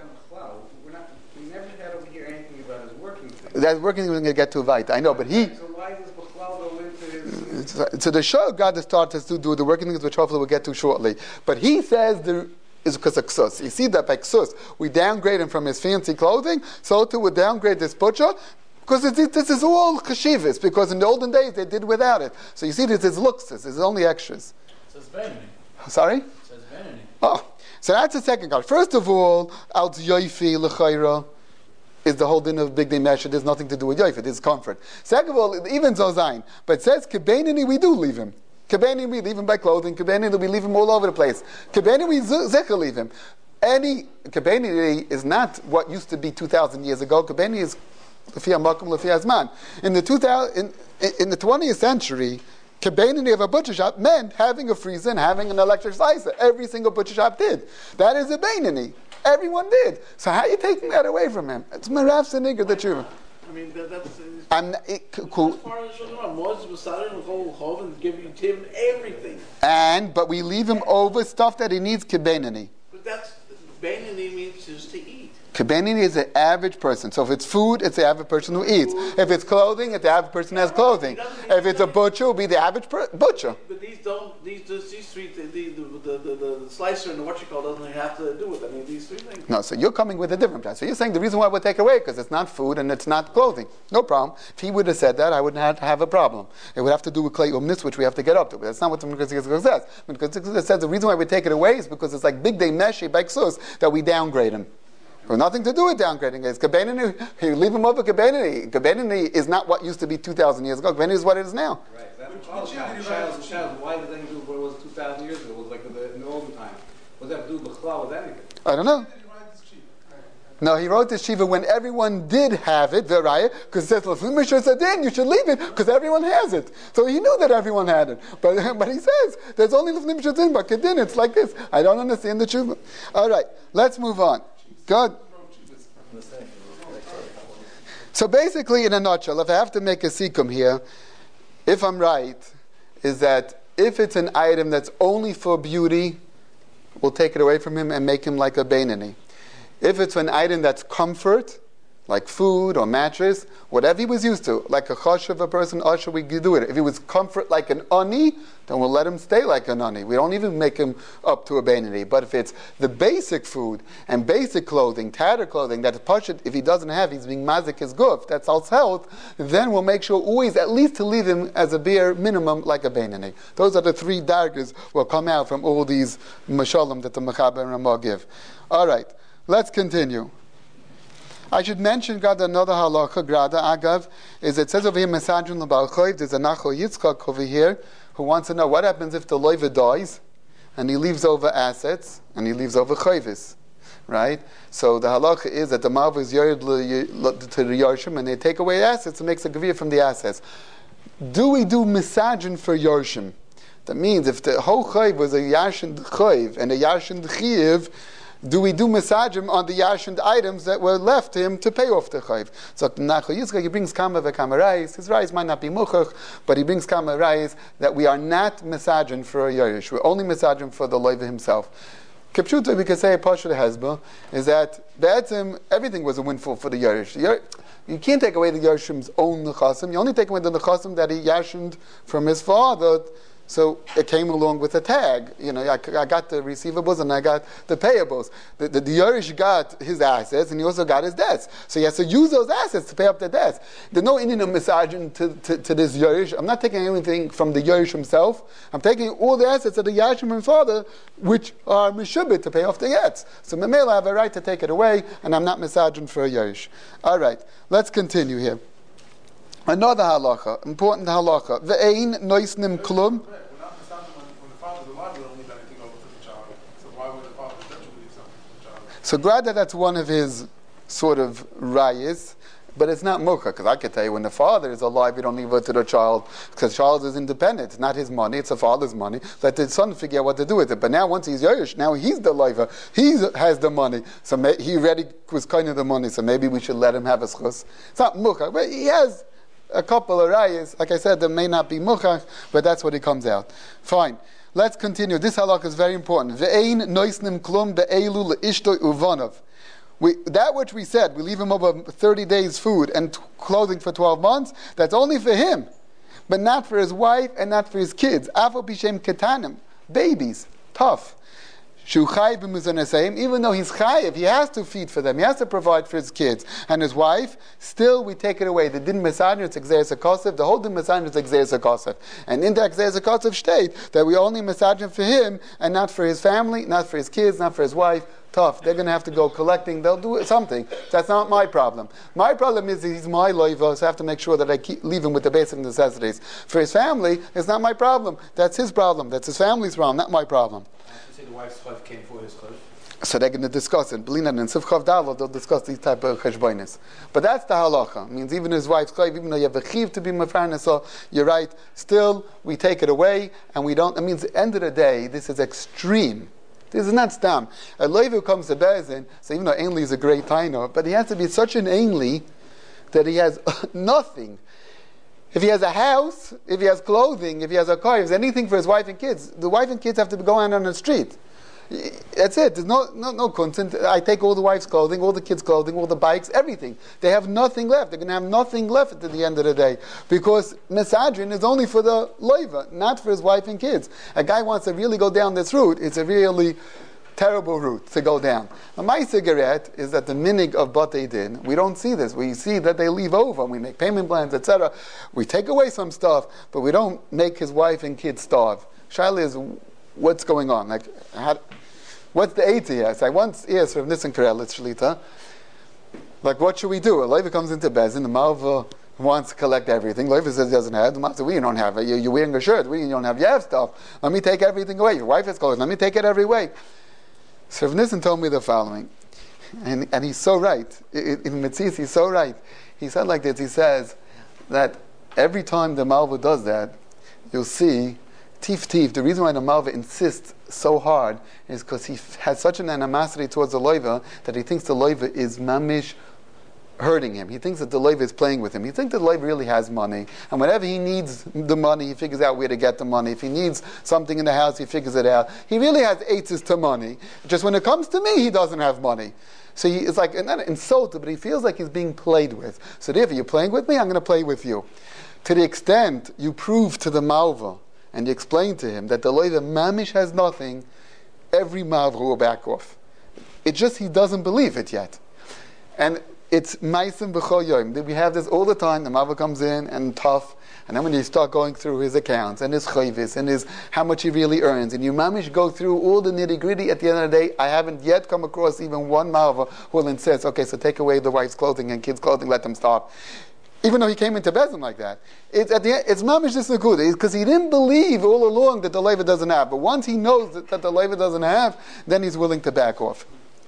We're not, we never had over here anything about his working thing. That working thing we're going to get to Vita. I know, but he. So why does Bechlal go into his... So the show God has started us to do the working things, which hopefully we'll get to shortly. But he says there is because of ksus. You see that by ksus, we downgrade him from his fancy clothing, so too we downgrade this butcher, because it, this is all chashivas, because in the olden days they did without it. So you see this is looks, this is only extras. It says Benini. Sorry? It says Benini. Oh, so that's the second card. First of all, out yoifi l'chayra is the whole din of Big Day Mesh. It has nothing to do with yoifi. This is comfort. Second of all, even zozain, but it says kebenini, we do leave him. Kebenini, we leave him by clothing. Kebenini, we leave him all over the place. Kebenini, we zecher leave him. Any kebenini is not what used to be two thousand years ago. Kebenini is l'fi hamakom l'fi hazman. In the two thousand, in, in the twentieth century, kebenini of a butcher shop meant having a freezer and having an electric slicer. Every single butcher shop did. That is a benini. Everyone did. So how are you taking that away from him? It's merav seniger the tshuva. I mean, that, that's... I'm it, cool. As far as you know, Moses was starting with whole chov and giving him everything. And, but we leave him over stuff that he needs kebenini. But that's... Benini means just to eat. Kebenini is an average person. So if it's food, it's the average person who eats. If it's clothing, it's the average person who has clothing. If it's a butcher, it will be the average per- butcher. But these don't, these, these three, the, the, the, the, the slicer and the what you call doesn't have to do with any of these three things. No, so you're coming with a different plan. So you're saying the reason why we'll take it away because it's not food and it's not clothing. No problem. If he would have said that, I wouldn't have to have a problem. It would have to do with clay umnis, which we have to get up to. But that's not what the Mikra says. Mikra says the reason why we take it away is because it's like big day meshi by ksus that we downgrade him. Well, nothing to do with downgrading. It's Kebenini. You leave him over Kebenini. Kebenini is not what used to be two thousand years ago. Kebenini is what it is now. Right. That's all shadows, shadows, shadows. Why did they do what it was two thousand years ago? It was like the, in the olden time. What does that do with Bechla with anything? I don't know. No, he wrote this shiva when everyone did have it, Veraya, because it says, Mishra said, then you should leave it, because everyone has it. So he knew that everyone had it. But but he says, there's only Mishra Zin, but Kedin, it's like this. I don't understand the shiva. All right, let's move on. Good. So basically, in a nutshell, if I have to make a sikkum here, if I'm right, is that if it's an item that's only for beauty, we'll take it away from him and make him like a Beinani. If it's an item that's comfort, like food or mattress, whatever he was used to, like a choshev of a person, usher, we do it. If he was comfort like an ani, then we'll let him stay like an ani. We don't even make him up to a Beinani. But if it's the basic food and basic clothing, tattered clothing, that Pashat, if he doesn't have, he's being mazik his guf, that's all health, then we'll make sure always at least to leave him as a bare minimum like a Beinani. Those are the three dargas will come out from all these mashalim that the Mechaber and Ramah give. All right, let's continue. I should mention, God, another halacha, grada, agav, is it says over here, Mesajun l'bal choiv, there's a Nachal Yitzchak over here, who wants to know what happens if the loiva dies, and he leaves over assets, and he leaves over choivis. right? So the halacha is that the malva is yored to the Yarshim, and they take away assets and makes a gavir from the assets. Do we do misajin for Yarshim? That means if the whole chayv was a yashin chayv and a yashin chiyuv, do we do misajim on the yashin items that were left him to pay off the chayv? So Nachal Yitzchak, he brings kama v'kama rayis. His rayis might not be muchach, but he brings kama rayis that we are not misajin for a yorish. We're only misajin for the loiva himself. Kipshuta, we can say a Pasha Hezbollah is that Be'etzim, everything was a windfall for the Yerush. You can't take away the Yerushim's own Nechasim. You only take away the Nechasim that he yashined from his father. So it came along with a tag. You know, I, I got the receivables and I got the payables. The, the, the Yerush got his assets and he also got his debts. So he has to use those assets to pay up the debts. There's no Indian misajin to, to, to this Yerush. I'm not taking anything from the Yerush himself. I'm taking all the assets of the Yashim and father, which are mishubit to pay off the debts. So Memela, I have a right to take it away, and I'm not misajin for a Yerush. All right, let's continue here. Another halacha, important halacha. Ve'ein noisnim klum. So glad that that's one of his sort of rayas, but it's not mukha, because I can tell you when the father is alive, you don't leave it to the child, because the child is independent. It's not his money, it's the father's money. Let the son figure out what to do with it. But now once he's Yerush, now he's the liver, he has the money. So may, he already was kind of the money, so maybe we should let him have a schus. It's not mukha, but he has a couple of rayas. Like I said, there may not be mukha, but that's what it comes out. Fine. Let's continue. This halakha is very important. Ve'ein noisnim klum be'elu le'ishtoi uvanov. We, that which we said, we leave him over thirty days food and t- clothing for twelve months, that's only for him, but not for his wife and not for his kids. Afo pishem ketanim, babies, tough. Shu chayiv b'muzanasayim, even though he's chayiv, he has to feed for them, he has to provide for his kids and his wife, still we take it away. The din mesaner, it's exeris hakosef, the whole din mesaner is exeris hakosef. And in the exeris hakosef state, that we only mesaner for him and not for his family, not for his kids, not for his wife. Tough. They're going to have to go collecting. They'll do something. That's not my problem. My problem is that he's my loiva, so I have to make sure that I keep, leave him with the basic necessities. For his family, it's not my problem. That's his problem. That's his family's problem, not my problem. You say the wife's wife came for his chayv. So they're going to discuss it. B'linan and Sivchav Dalo, they'll discuss these type of cheshbonis. But that's the halacha. It means even his wife's chayv, even though you have a chiv to be mefarnes, so you're right. Still, we take it away, and we don't. It means at the end of the day, this is extreme. This is not stam. A loiv who comes to Bezin, so even though Ainli is a great taino, but he has to be such an Ainli that he has nothing. If he has a house, if he has clothing, if he has a car, if he has anything for his wife and kids, the wife and kids have to go out on the street. That's it. There's no no no consent. I take all the wife's clothing, all the kids' clothing, all the bikes, everything. They have nothing left. They're going to have nothing left at the end of the day because misajin is only for the loiva, not for his wife and kids. A guy wants to really go down this route. It's a really terrible route to go down. Now, my cigarette is that the minig of Batei Din, we don't see this. We see that they leave over. We make payment plans, et cetera. We take away some stuff, but we don't make his wife and kids starve. Shaila is, what's going on? Like, how, what's the eight he has? I once asked from Nissen Karel, it's Shalita, like, what should we do? A loiva comes into Bezin, the Malva wants to collect everything. Loiva says he doesn't have. The Malva says, we don't have it. You're, you're wearing a shirt. We don't have. You have stuff. Let me take everything away. Your wife has clothes. Let me take it every way. So Rav Nissen told me the following, and, and he's so right. In, in Mitzis, he's so right. He said like this, he says that every time the Malva does that, you'll see, Tif Tif, the reason why the Malva insists so hard is because he f- has such an animosity towards the loiva that he thinks the loiva is mamish hurting him. He thinks that the loiva is playing with him. He thinks that the loiva really has money. And whenever he needs the money, he figures out where to get the money. If he needs something in the house, he figures it out. He really has eitzes to money. Just when it comes to me, he doesn't have money. So he is like, not insulted, but he feels like he's being played with. So therefore, you're playing with me, I'm going to play with you. To the extent you prove to the Malva, and you explain to him that the loiva mamish has nothing, every Malva will back off. It's just he doesn't believe it yet. And it's meisim b'chol yom. We have this all the time. The Malva comes in and tough, and then when you start going through his accounts and his chayvis and his how much he really earns, and you mamish go through all the nitty gritty. At the end of the day, I haven't yet come across even one Malva who will insist, okay, so take away the wife's clothing and kids' clothing, let them stop. Even though he came into Bezin like that, it's at the end, it's mamish this nakuda because he didn't believe all along that the loiva doesn't have. But once he knows that, that the loiva doesn't have, then he's willing to back off.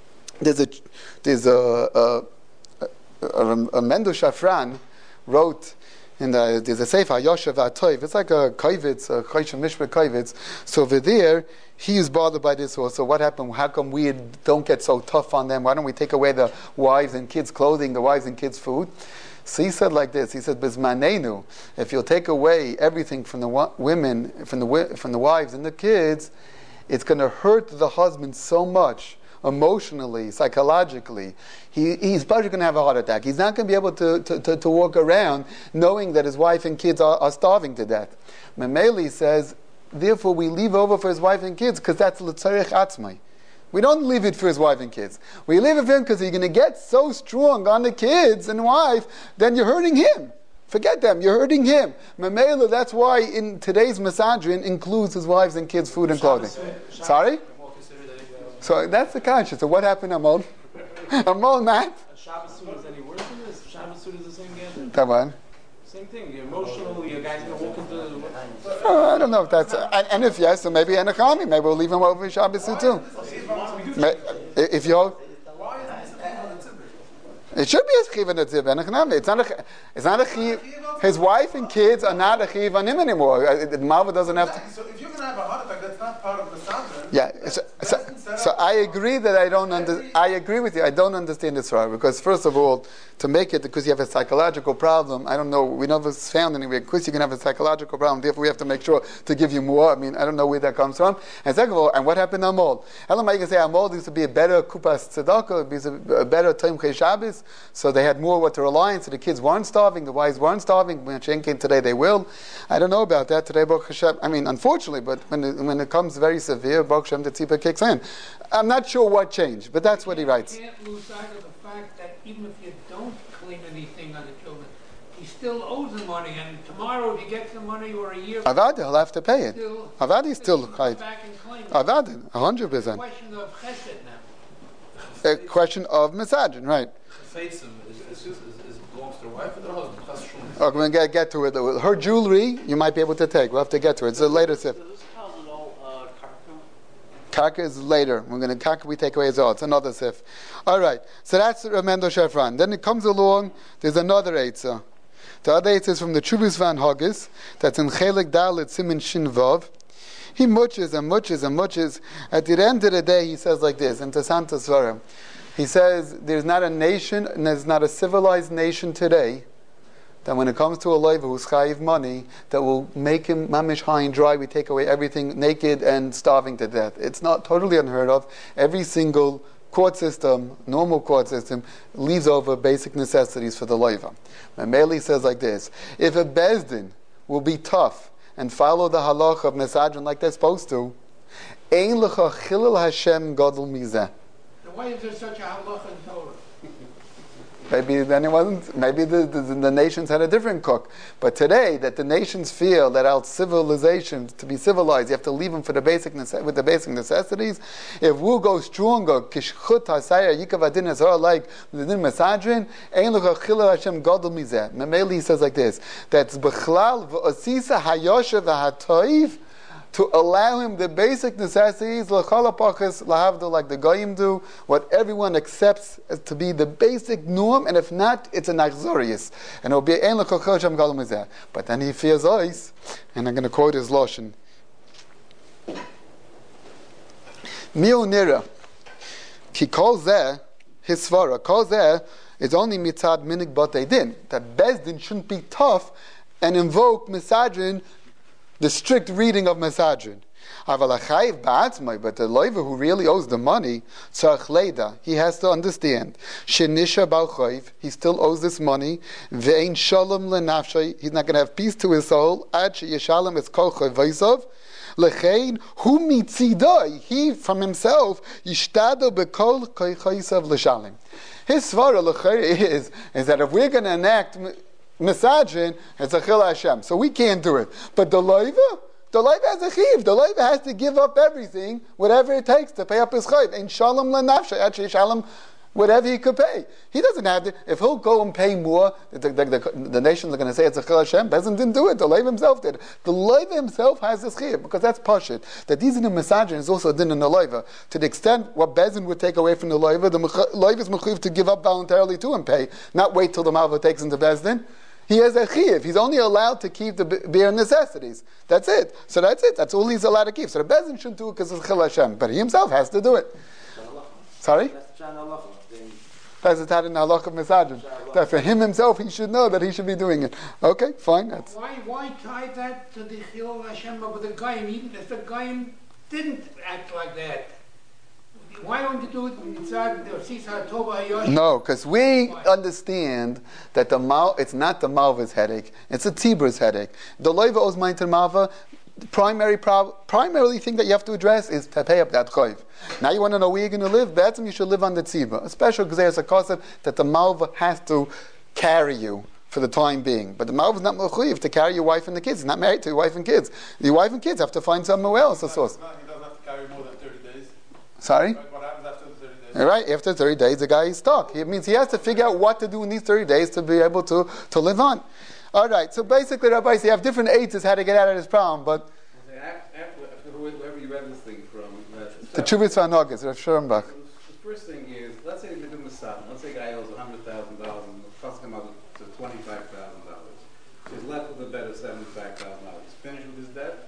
there's a there's a a, a, a Mendel Shafran wrote in the there's a Sefer Yoshev Atoiv. It's like a Koivitz, a Choshen Mishpah Koivitz. So over there, he is bothered by this also. What happened? How come we don't get so tough on them? Why don't we take away the wives and kids' clothing, the wives and kids' food? So he said like this. He said, "Bizmanenu, if you'll take away everything from the wa- women, from the from the wives and the kids, it's going to hurt the husband so much." Emotionally, psychologically, he, he's probably going to have a heart attack. He's not going to be able to, to, to, to walk around knowing that his wife and kids are, are starving to death. Memeli says, therefore we leave over for his wife and kids because that's l'tzarech atzmai. We don't leave it for his wife and kids. We leave it for him because he's going to get so strong on the kids and wife, then you're hurting him. Forget them, you're hurting him. Memeli, that's why in today's Misadrin includes his wives and kids' food and clothing. Sorry? So that's the conscience. So what happened, Amol? Amol, Matt? A Shabbos suit is any worse than this? Shabbos suit is the same gamble. Come on. Same thing. You're emotional. Your guy's gonna walk into the. Oh, I don't know if that's. Uh, and, and if yes, so maybe Enachami. Maybe we'll leave him over Shabbos suit too. If you. It should be a chiv and a tziv. Enachnami. It's not a. It's not a chiv. His wife and kids are not a chiv on him anymore. The Malva doesn't have to. So if you're gonna have a heart attack, that's not part of the sadran. Yeah. So, so, so I agree that I don't under. I agree with you. I don't understand this right because first of all, to make it because you have a psychological problem. I don't know. We never found anywhere. Of course, you can have a psychological problem. Therefore, we have to make sure to give you more. I mean, I don't know where that comes from. And second of all, and what happened to Amol? Elamai can say Amol used to be a better kupas tzedakah, be a better Tomchei Shabbos. So they had more what to rely on. So the kids weren't starving, the wives weren't starving. When Hashem came today, they will. I don't know about that today, Baruch Hashem. I mean, unfortunately, but when it, when it comes very severe, Baruch Hashem, the tzipah kicks in. I'm not sure what changed, but that's what he writes. You can't lose sight of the fact that even if you don't claim anything on the children, he still owes the money, and tomorrow if he gets the money or a year... Avad, he'll have to pay it. Still, Avad is still chayv. Avad, a hundred percent. It's a question of chesed now. A question of misagin, right? Face him is, is, is, is belongs to the wife or the husband. Oh, we're going to get, get to it. Her jewelry, you might be able to take. We'll have to get to it. It's a later sip. Karka is later. We're going to Karka we take away as well. It's another sif. All right. So that's Ramendo Shafran. Then it comes along. There's another eitzah. The other eitzah is from the Chubis Van Haggis. That's in Chelik Dalet Simin Shin Vav. He muches and muches and muches. At the end of the day, he says like this in Tasanta Svarim. He says there's not a nation, and there's not a civilized nation today that when it comes to a loiva who's chayiv money, that will make him mamish high and dry, we take away everything naked and starving to death. It's not totally unheard of. Every single court system, normal court system, leaves over basic necessities for the loiva. Mameli says like this, if a bezdin will be tough and follow the halach of Nesadron like they're supposed to, ein lecha chilul Hashem gadol mizeh. Why is there such a halacha in Torah? Maybe then it wasn't. Maybe the, the, the nations had a different cook. But today, that the nations feel that our civilization, to be civilized, you have to leave them for the basic nece- with the basic necessities. If we'll go stronger, kishchut hasayah yikav adin azar like the din mesadrin, ein lecha chilul Hashem gadol mizeh. Memeli says like this: that's bechlal v'osisa hayosha v'hatoiv. To allow him the basic necessities, l'chalapachas, lahavda, like the goyim do, what everyone accepts as to be the basic norm, and if not, it's an achzorius. And it will be ein l'chol shem gadol mizeh. But then he fears ois, and I'm going to quote his lashon. Mio nira, ki kol zeh, his svara, kol zeh is only mitzad minig batei din. That bezdin shouldn't be tough and invoke misadrin, the strict reading of Mesadrin. But the loiva who really owes the money, he has to understand. He still owes this money. He's not going to have peace to his soul. He from himself, his svara is, is that if we're going to enact Misagin, it's a chil Hashem. So we can't do it. But the loiva, the loiva has a chiv. The loiva has to give up everything, whatever it takes to pay up his chayv. Ein shalom lenafshay, actually shalom whatever he could pay. He doesn't have to. If he'll go and pay more, the, the, the, the nations are going to say it's a Chil Hashem. Bezin didn't do it. The Leiv himself did. The Leiv himself has this chiyuv, because that's pashut. That these in the misajin is also a din in the Leiv. To the extent what Bezin would take away from the Leiv, the Leiv is mechuyev to give up voluntarily to and pay, not wait till the Malva takes him to Bezdin. He has a chiyuv. He's only allowed to keep the bare necessities. That's it. So that's it. That's all he's allowed to keep. So the Bezin shouldn't do it because it's Chil Hashem, but he himself has to do it. Sorry? That's the Tadin Halach of Mesajin. That for him himself, he should know that he should be doing it. Okay, fine. That's Why why tie that to the Chil Hashem with the Goyim, even if the Goyim didn't act like that? Why don't you do it when it's out there? Sisa Tova Hayosh? No, because we Why? understand that the mal, it's not the Malva's headache, it's a Tibra's headache. The Leiva owes money to the Malva. The primary prob- primarily thing that you have to address is to pay up that chayv. Now you want to know where you're going to live? That's when you should live on the tzibah. A special gzeres a concept that the malva has to carry you for the time being. But the malva is not mechuyev to carry your wife and the kids. He's not married to your wife and kids. Your wife and kids have to find somewhere else a source. He doesn't have to carry more than thirty days. Sorry? Right, what happens after the thirty days? All right, after thirty days, the guy is stuck. It means he has to figure out what to do in these thirty days to be able to, to live on. All right, so basically, Rabbi, so you have different aids as how to get out of this problem, but Wherever you read this thing from, uh, the Chuvas Vanogas, Rav Schoenbach. The first thing is, let's say we do Masad. Let's say a guy owes one hundred thousand dollars and it costs him out to twenty-five thousand dollars. He's left with a debt of seventy-five thousand dollars. He's finished with his debt?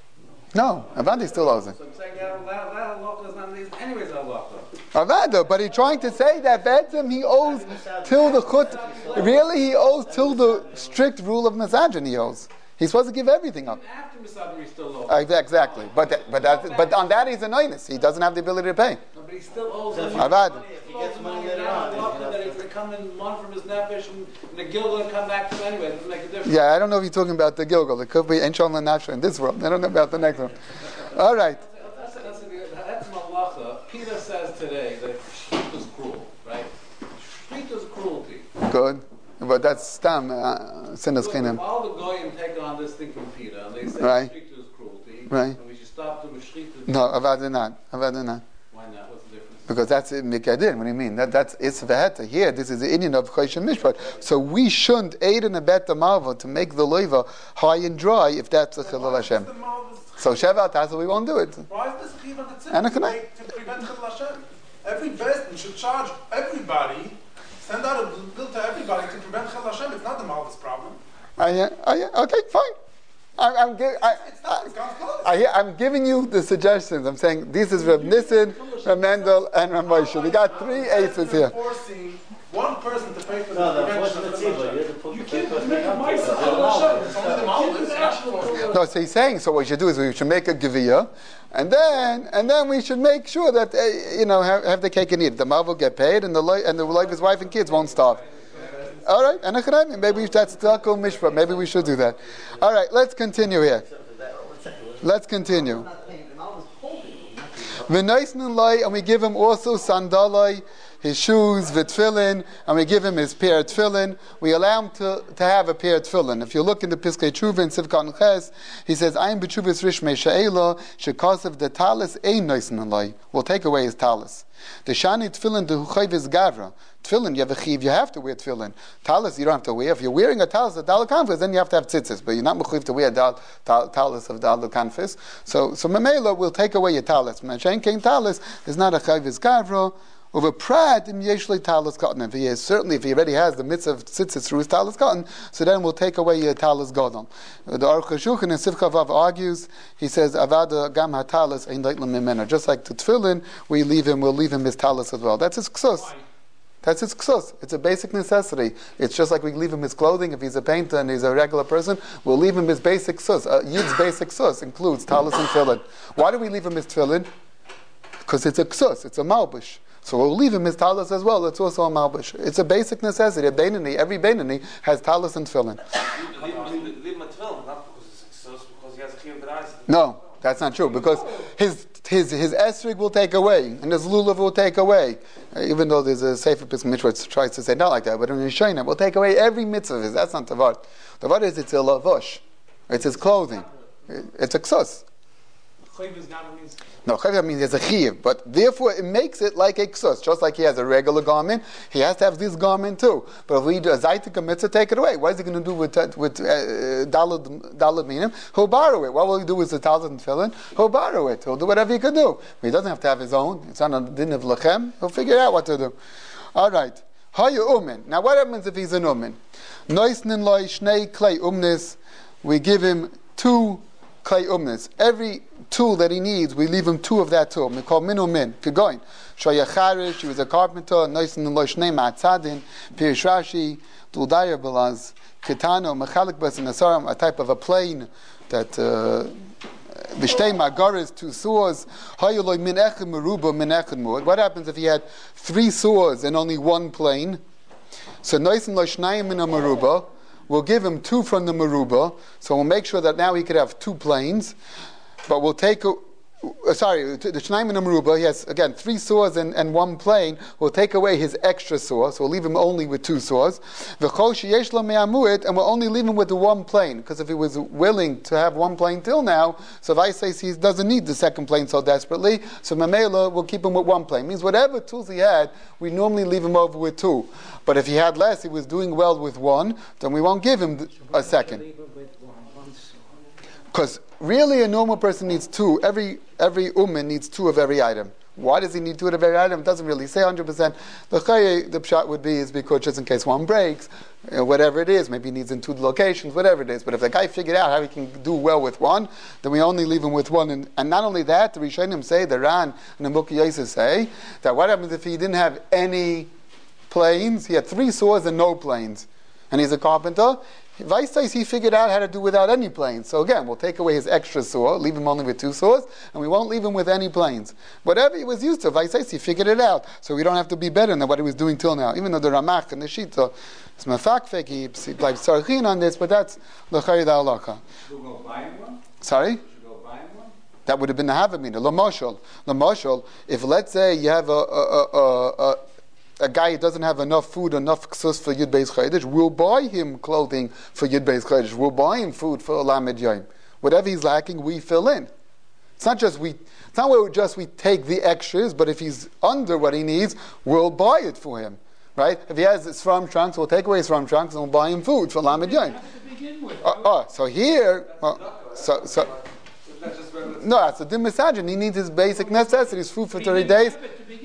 No, Avadi still owes it. So I'm saying that that that halacha is not these. Anyways, halacha. Avada, but he's trying to say that Betzim he owes till the chut. Really, he owes till the strict rule of Masajin he owes. He's supposed to give everything up. After Masad, he still owes. Uh, exactly, but that, but that, but on that he's a noinus. He doesn't have the ability to pay. No, but he still owes. Him. Avad. If he gets money later on, that he's going to come in one from his nefesh and the gilgal and come back to him anyway. It doesn't make a difference. Yeah, I don't know if you're talking about the Gilgal. It could be Enshon Lanasha in this world. I don't know about the next one. All right. That's, that's, that's malacha. Peter says today that shrit is cruel, right? Shrit is cruelty. Good. But that's stam uh, sinas Look, chinam. all the goyim take on this thing from Peter, and they say Right. shrit is cruelty, Right. and we should stop doing shrit. No, avada not. Avada not. Why not? What's the difference? Because that's it, mikadin. What do you mean? That that's it's veheta. Here, this is the Indian of Choshen Mishpat. So we shouldn't aid and abet the malva to make the loiva high and dry if that's a chilul Hashem. So Shevat, that's what we won't do it. Why is this chiv on the tzibur And a to, kanai. make- to prevent chilul Hashem? Every bezdin should charge everybody, send out a bill to everybody to prevent chilul Hashem. It's not the malva's problem. I, uh, I, uh, okay, fine. I, I'm, gi- I, It's not. I, It's God's clothes. I, I'm giving you the suggestions. I'm saying this is Reb Nissen, Reb Mendel, and Reb Moshe. We got three aces here. Forcing one person to pay for the No, the prevention unfortunate of thing, chilul you Hashem. have to put You the can't paper make a down. mice It's of a Chil malva. Hashem. It's only the malva's actual. No, so he's saying, so what we should do is we should make a geviyah, and then and then we should make sure that uh, you know have, have the cake and eat it. The malva will get paid, and the li- and the life his wife and kids won't starve. All right, and a maybe that's Takul Mishpat. Maybe we should do that. All right, let's continue here. Let's continue. Not paying. The malva's holding him. V'noisnin lai, and we give him also sandalai, his shoes, v'tfilin, and we give him his pair of tefillin. We allow him to, to have a pair of tefillin. If you look in the Piskei Tshuva in Sivkan Ches, he says, "Ayin b'tshuvas rishmei she'ela shekasav the talis ein noisnin lai." We'll take away his talis. The shani tefillin the huchayv is gavra. Tefillin, you have a chiv, you have to wear tefillin. Talis, you don't have to wear. If you're wearing a talis of Dalal Kanfis, then you have to have tzitzis, but you're not mechuyev to wear a dal, tal, talis of Dalal Kanfis. So, so Mamela will take away your talis. Mashen king talis is not a chayv is gavra. Over prat in yeshli talis cotton. If he is certainly, if he already has the mitzvah of tzitzis through his talis cotton, so then we'll take away your talis godon. The Aruch HaShulchan in Sivka Vav argues. He says avada gam hatalis ein leitlam mimena. Just like the tefillin, we leave him. We'll leave him his talis as well. That's his ksus. That's his ksus. It's a basic necessity. It's just like we leave him his clothing. If he's a painter and he's a regular person, we'll leave him his basic ksus. Uh, Yid's basic ksus includes talis and tefillin. Why do we leave him his tefillin? Because it's a ksus. It's a malbush. So we'll leave him his talis as well. It's also a malbush. It's a basic necessity. A Beinani, every Beinani has talis and tefillin. Leave him a tefillin, not because it's success, because he has a chiyuv b'rais. No, that's not true. Because his his his esrig will take away, and his lulav will take away. Uh, even though there's a sefer Pesach Mitzvah that tries to say not like that, but in Yishayna, will take away every mitzvah of his. That's not tavar. Tavar is it's a lavosh. It's his clothing. It's a ksus. Chayv is not means. No, chayv means there's a chiyuv, but therefore it makes it like a ksus. Just like he has a regular garment, he has to have this garment too. But if we do a zaytik mitzvah, take it away. What is he going to do with with dalad dalad minim? He'll borrow it. What will he do with the talzad and tefillin? He'll borrow it. He'll do whatever he can do. But he doesn't have to have his own. It's not a din of lechem. He'll figure out what to do. All right. Hayu umin. Now what happens if he's an umin? Noisnin loy shnei klei umnis. We give him two klei umnis. Every tool that he needs, we leave him two of that tool. We call minu min. Keep going. Shoyacharish, he was a carpenter. Noisnin loy shnei ma'atzadin. Pirish Rashi. Duldaya belaz. Kitano. Mechalik bas in asaram. A type of a plane that... Uh, V'shtei magaris, two saws. Hayuloi min echad meruba min echad muad. What happens if he had three saws and only one plane? So noisin lo shnayim min meruba. We'll give him two from the meruba. So we'll make sure that now he could have two planes. But we'll take a, uh, sorry, the shnayim min meruba. He has again three saws and, and one plane. We'll take away his extra saw. So we'll leave him only with two saws. V'chol sheyesh lo me'amuit, and we'll only leave him with the one plane. Because if he was willing to have one plane till now, so if I say he doesn't need the second plane so desperately, so Mamela will keep him with one plane. Means whatever tools he had, we normally leave him over with two. But if he had less, he was doing well with one, then we won't give him a second. Because really a normal person needs two. Every every ummah needs two of every item. Why does he need two of every item? It doesn't really say one hundred percent. The chayyah, the pshat would be is because just in case one breaks, you know, whatever it is, maybe he needs in two locations, whatever it is. But if the guy figured out how he can do well with one, then we only leave him with one. And, and not only that, the Rishonim say, the Ran and the Mukhi Yosef say, that what happens if he didn't have any planes? He had three saws and no planes. And he's a carpenter. Vice says he figured out how to do without any planes. So again, we'll take away his extra saw, leave him only with two saws, and we won't leave him with any planes. Whatever he was used to, Vice says he figured it out. So we don't have to be better than what he was doing till now. Even though the Ramach and the Shita is mafakfek, he like sarchin on this, but that's l'chayid halacha. Should we go buy him one? Sorry? Should we go buy him one? That would have been the Havamina. Lamoshal. Lamoshal, if let's say you have a, a, a, a a guy who doesn't have enough food, enough ksus for Yud Beis Chodesh, we'll buy him clothing for Yud Beis Chodesh. We'll buy him food for Lamed Yom. Whatever he's lacking, we fill in. It's not just we. It's not where we just we take the extras, but if he's under what he needs, we'll buy it for him. Right? If he has his from trunks, we'll take away his from trunks and we'll buy him food for Lamed Yom. Oh, uh, so here, uh, so so. No, that's a dim misajin. He needs his basic necessities, food for thirty days.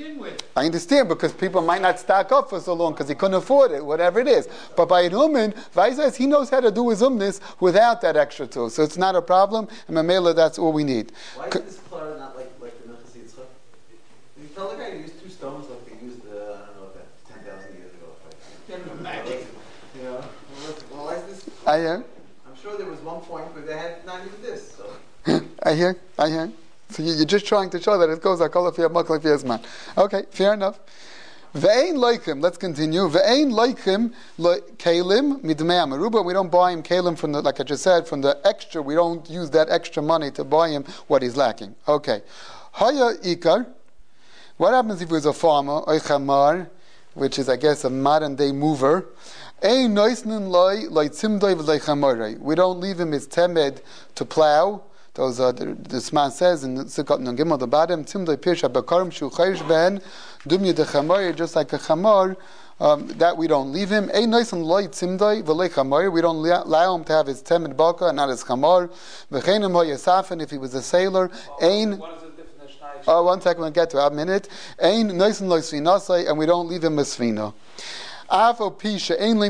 I understand, because people might not stack up for so long because he couldn't afford it, whatever it is. But by an umin, Vai says he knows how to do his umnis without that extra tool. So it's not a problem, and Mamela, that's all we need. Why is this Clara not like, like the Milchus Yitzchak? You tell the guy to use two stones like they used, uh, I don't know, about ten thousand years ago. Right? Magic. You know? Well, why is this? I am. I'm sure there was one point where they had not even this. So. I hear, I hear. So you're just trying to show that it goes akol fi amak like man. Okay, fair enough. Ve'ein loikim. Let's continue. Ve'ein loikim kalim midmei amaruba. We don't buy him kalim from the, like I just said, from the extra. We don't use that extra money to buy him what he's lacking. Okay. Haya ikar. What happens if he was a farmer, oy chamar, which is I guess a modern day mover? Ein noisnin loy loy tzimdoi v'loy chamarei. We don't leave him his temed to plow. Those are the, this man says in Sukkot Nun Gimel the bottom, Timdoi Pirsha Bakarim Shu Chayish Ben Dumya de Chamar, just like a Chamar, um, that we don't leave him. Ein Noisan Loi Timdoi V'lei Chamar, we don't allow him to have his Temed Baka and not his Chamar. V'cheinim Ho Yasafin, if he was a sailor. Ein. What is the definition? Oh, one second, we'll get to it. A minute. Ein Noisan Loi Svinasai, and we don't leave him a Svina. This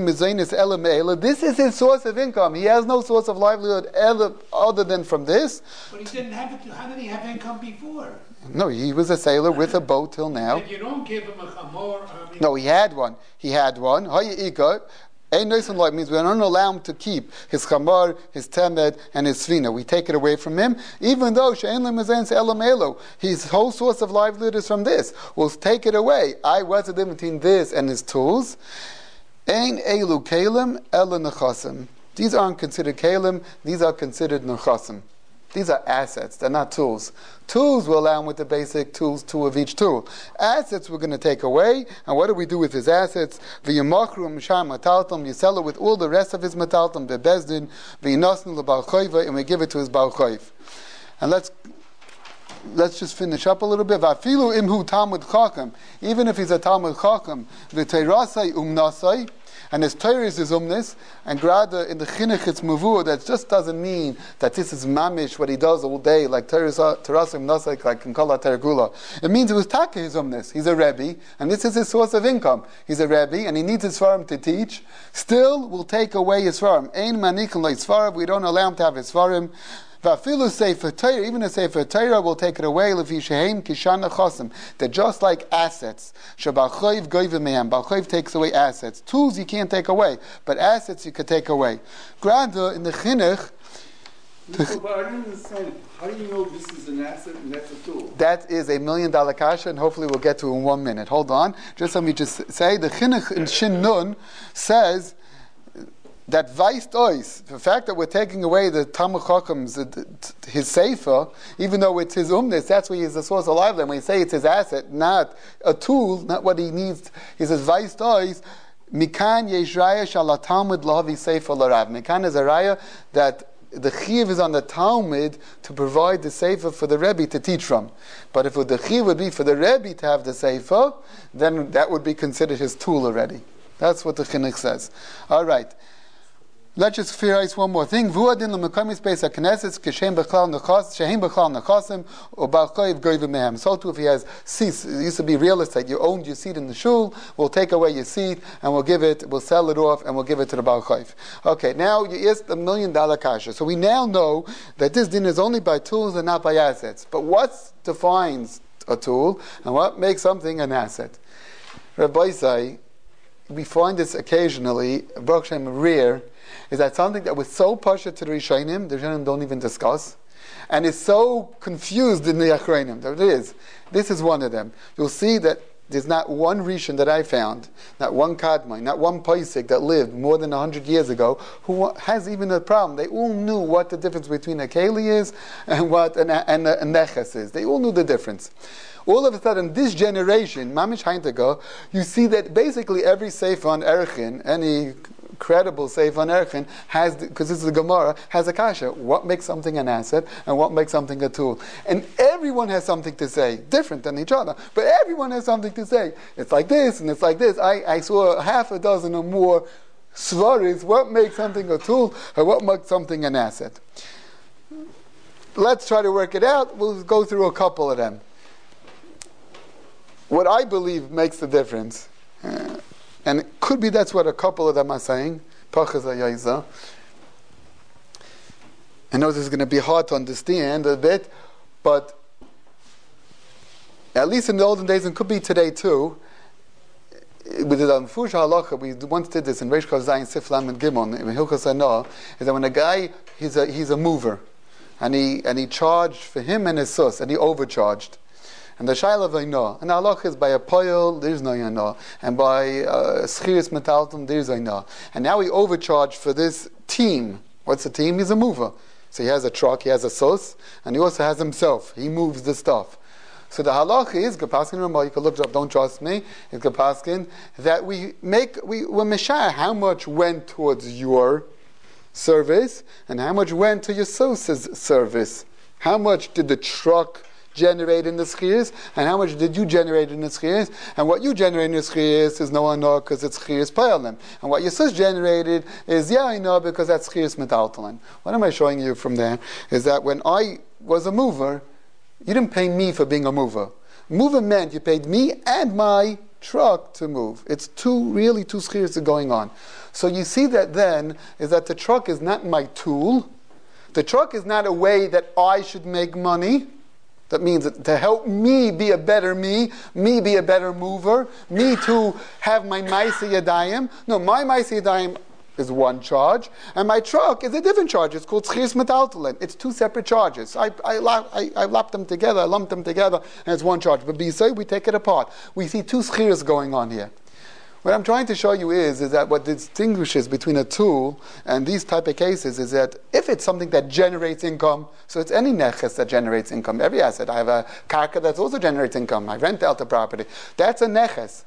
is his source of income. He has no source of livelihood other than from this. But he didn't have it. How did he have income before? No, he was a sailor with a boat till now. And you don't give him a chamor. I mean, no, he had one. He had one. Ein Noisan Loi means we don't allow him to keep his chamar, his temed, and his svina. We take it away from him, even though she'en le'mezayin se'elam elo. His whole source of livelihood is from this. We'll take it away. I was a difference between this and his tools. Ein elu kalim ela nechasim. These aren't considered kalim. These are considered nechasim. These are assets. They're not tools. Tools will allow him with the basic tools, two of each tool. Assets we're going to take away. And what do we do with his assets? V'yamachru mishar mataltam. You sell it with all the rest of his mataltam. Bebezdin. V'yinasnu l'bal chayva. And we give it to his bal chayv. And let's let's just finish up a little bit. Vafilu imhu Talmud Chacham, even if he's a Talmud Chacham, v'teirasai umnasai, and his Torah is his umnis, and grada in the chinuch it's mavur. That just doesn't mean that this is mamish what he does all day, like terasai umnasai, like in kala tergula. It means it was taka his umnis. He's a rebbe, and this is his source of income. He's a rebbe, and he needs his farm to teach. Still, we'll take away his farm. Ein manichin like svarim. We don't allow him to have his farm. Vafilu sefer Torah, even a sefer Torah will take it away. Lefi shehem kishana chosim. They're just like assets. Shabalchoiv goyvim mehem. Balchoiv takes away assets. Tools you can't take away, but assets you could take away. Granda in the chinuch. No, but I don't understand. How do you know this is an asset and that's a tool? That is a million dollar kasha, and hopefully we'll get to it in one minute. Hold on. Just let me just say the chinuch in Shin Nun says that weist ois, the fact that we're taking away the Talmud Chacham's, his sefer, even though it's his umnis, that's where he's the source of livelihood. When we say it's his asset, not a tool, not what he needs, he says weist ois, mikan yesh raya shal Talmud lahavi sefer l'rav. Mikan is a raya that the chiv is on the Talmud to provide the sefer for the Rebbe to teach from. But if the chiv would be for the Rebbe to have the sefer, then that would be considered his tool already. That's what the chinuch says. All right. Let's just theorize one more thing. Vuadin l'mekami space hakneses kishem b'chlal nechas shehem b'chlal nechasim or balchoiv goyvim mehem. So too, if he has seats, it used to be real estate. You owned your seat in the shul. We'll take away your seat and we'll give it. We'll sell it off and we'll give it to the balchoiv. Okay, now you asked a million dollar kasha. So we now know that this din is only by tools and not by assets. But what defines a tool and what makes something an asset? Rabbi say, we find this occasionally. Baruch Shem rare. Is that something that was so pasha to the Rishonim, the Rishonim don't even discuss, and is so confused in the Achronim. There it is. This is one of them. You'll see that there's not one Rishon that I found, not one Kadmai, not one Paisik that lived more than a hundred years ago, who has even a problem. They all knew what the difference between a Keli is and what an, and a, a Neches is. They all knew the difference. All of a sudden, this generation, Mamish Heintigo, you see that basically every Sefer on Erchin, any credible Sefer on Erchin, has, because this is a Gemara, has a kasha. What makes something an asset and what makes something a tool? And everyone has something to say, different than each other, but everyone has something to say. It's like this and it's like this. I, I saw half a dozen or more svaris. What makes something a tool and what makes something an asset? Let's try to work it out. We'll go through a couple of them. What I believe makes the difference, uh, and it could be that's what a couple of them are saying, Pachas HaYayza. I know this is going to be hard to understand a bit, but at least in the olden days, and could be today too, with the Anfush Halacha, we once did this in Reish Chav Zayin Siflam and Gimon, in Hilchos Hanah, is that when a guy, he's a, he's a mover, and he, and he charged for him and his sus, and he overcharged. And the Shaila Vaina, and Allah is by a poil, there's no yana, and by Schiris Metalton, there's yana. And now he overcharged for this team. What's the team? He's a mover. So he has a truck, he has a sos, and he also has himself. He moves the stuff. So the halach is, Gepaskin Ramah, you can look it up, don't trust me, it's Gepaskin, that we make, we, we're meshah, how much went towards your service, and how much went to your sos's service. How much did the truck generate in the schirs, and how much did you generate in the schirs, and what you generate in the schirs is no one know because it's schirs payalim, and what your sis generated is yeah I know because that's schirs metaltalin. What am I showing you from there is that when I was a mover, you didn't pay me for being a mover. Mover meant you paid me and my truck to move. It's two really two schirs going on. So you see that then is that the truck is not my tool. The truck is not a way that I should make money. That means that to help me be a better me, me be a better mover, me to have my Maaseh Yadayim. No, my Maaseh Yadayim is one charge, and my truck is a different charge. It's called Schiris Metaltalin. It's two separate charges. I I, I I lap them together, I lump them together, and it's one charge. But Bisay, we take it apart. We see two Schiris going on here. What I'm trying to show you is, is that what distinguishes between a tool and these type of cases is that if it's something that generates income, so it's any neches that generates income, every asset. I have a karka that also generates income. I rent out the property. That's a neches.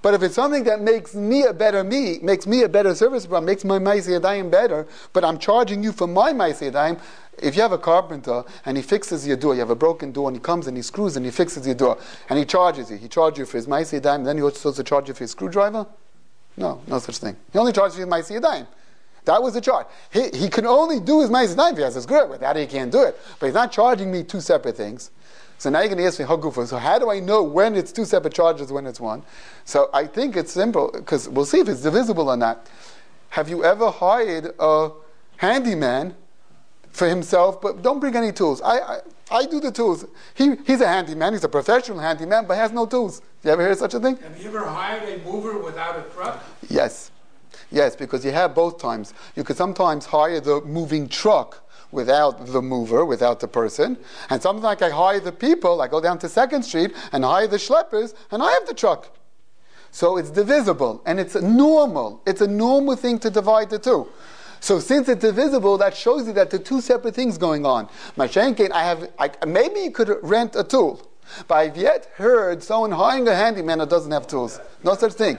But if it's something that makes me a better me, makes me a better service provider, makes my Ma'aseh Yadayim better, but I'm charging you for my Ma'aseh Yadayim. If you have a carpenter and he fixes your door, you have a broken door and he comes and he screws and he fixes your door and he charges you. He charges you for his Ma'aseh Yadayim, then you're supposed to charge you for his screwdriver? No, no such thing. He only charges you for his Ma'aseh Yadayim. That was the charge. He, he can only do his Ma'aseh Yadayim if he has a screw. Without it, he can't do it. But he's not charging me two separate things. So now you're going to ask me, Hagufa, so how do I know when it's two separate charges, when it's one? So I think it's simple, because we'll see if it's divisible or not. Have you ever hired a handyman for himself, but don't bring any tools? I I, I do the tools. He He's a handyman, he's a professional handyman, but has no tools. You ever heard such a thing? Have you ever hired a mover without a truck? Yes. Yes, because you have both times. You could sometimes hire the moving truck without the mover, without the person. And sometimes like I hire the people, I go down to Second Street and hire the schleppers, and I have the truck. So it's divisible, and it's normal. It's a normal thing to divide the two. So since it's divisible, that shows you that there are two separate things going on. Mashenkin, I have, I, maybe you could rent a tool, but I've yet heard someone hiring a handyman that doesn't have tools. No such thing.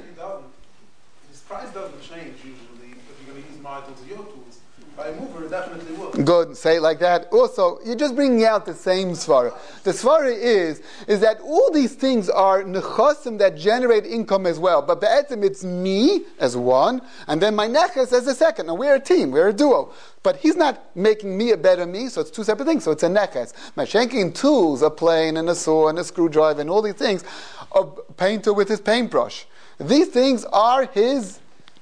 His price doesn't change usually if you're going to use my tools or your tools. By a mover, it definitely will. Good, say it like that. Also, you're just bringing out the same svara. The svara is, is that all these things are nechasim that generate income as well. But be'etzim, it's me as one, and then my neches as a second. And we're a team, we're a duo. But he's not making me a better me, so it's two separate things. So it's a neches. Mashenking tools, a plane and a saw and a screwdriver and all these things, a painter with his paintbrush. These things are his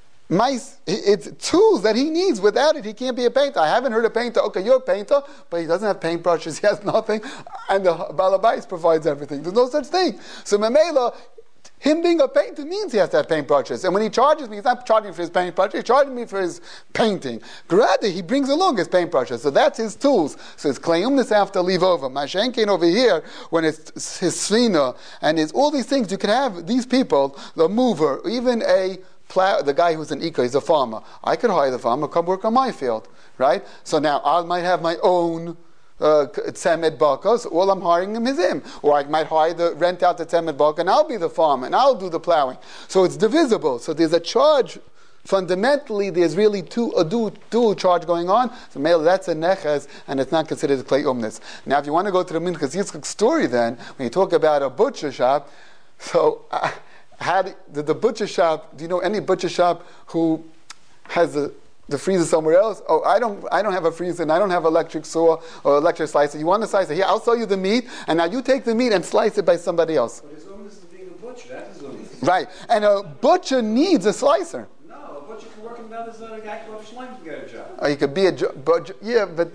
mice. It's tools that he needs. Without it, he can't be a painter. I haven't heard a painter, okay, you're a painter, but he doesn't have paintbrushes, he has nothing, and the Balabais provides everything. There's no such thing. So Mamela, him being a painter means he has to have paintbrushes. And when he charges me, he's not charging for his paintbrushes, he's charging me for his painting. Rather, he brings along his paintbrushes. So that's his tools. So his klayumnis have to leave over. Mashenkin over here, when it's his svina, and it's all these things, you can have these people, the mover, even a plow, the guy who's an Ika, he's a farmer. I could hire the farmer, come work on my field, right? So now I might have my own uh, tzemed baka, so all I'm hiring him is him. Or I might hire the, rent out the tzemed baka, and I'll be the farmer, and I'll do the plowing. So it's divisible. So there's a charge. Fundamentally, there's really two, a dual, dual charge going on. So male, that's a neches, and it's not considered a klei umnis. Now, if you want to go to the Minchas Yitzchak story then, when you talk about a butcher shop, so... Uh, Had the, the butcher shop? Do you know any butcher shop who has the, the freezer somewhere else? Oh, I don't. I don't have a freezer, and I don't have electric saw or electric slicer. You want a slicer? Here, I'll sell you the meat, and now you take the meat and slice it by somebody else. But his owners is being a butcher. That is owners. Right, and a butcher needs a slicer. No, a butcher can work him down as a guy who loves slime to get a job. Oh, you could be a jo- butcher. Yeah, but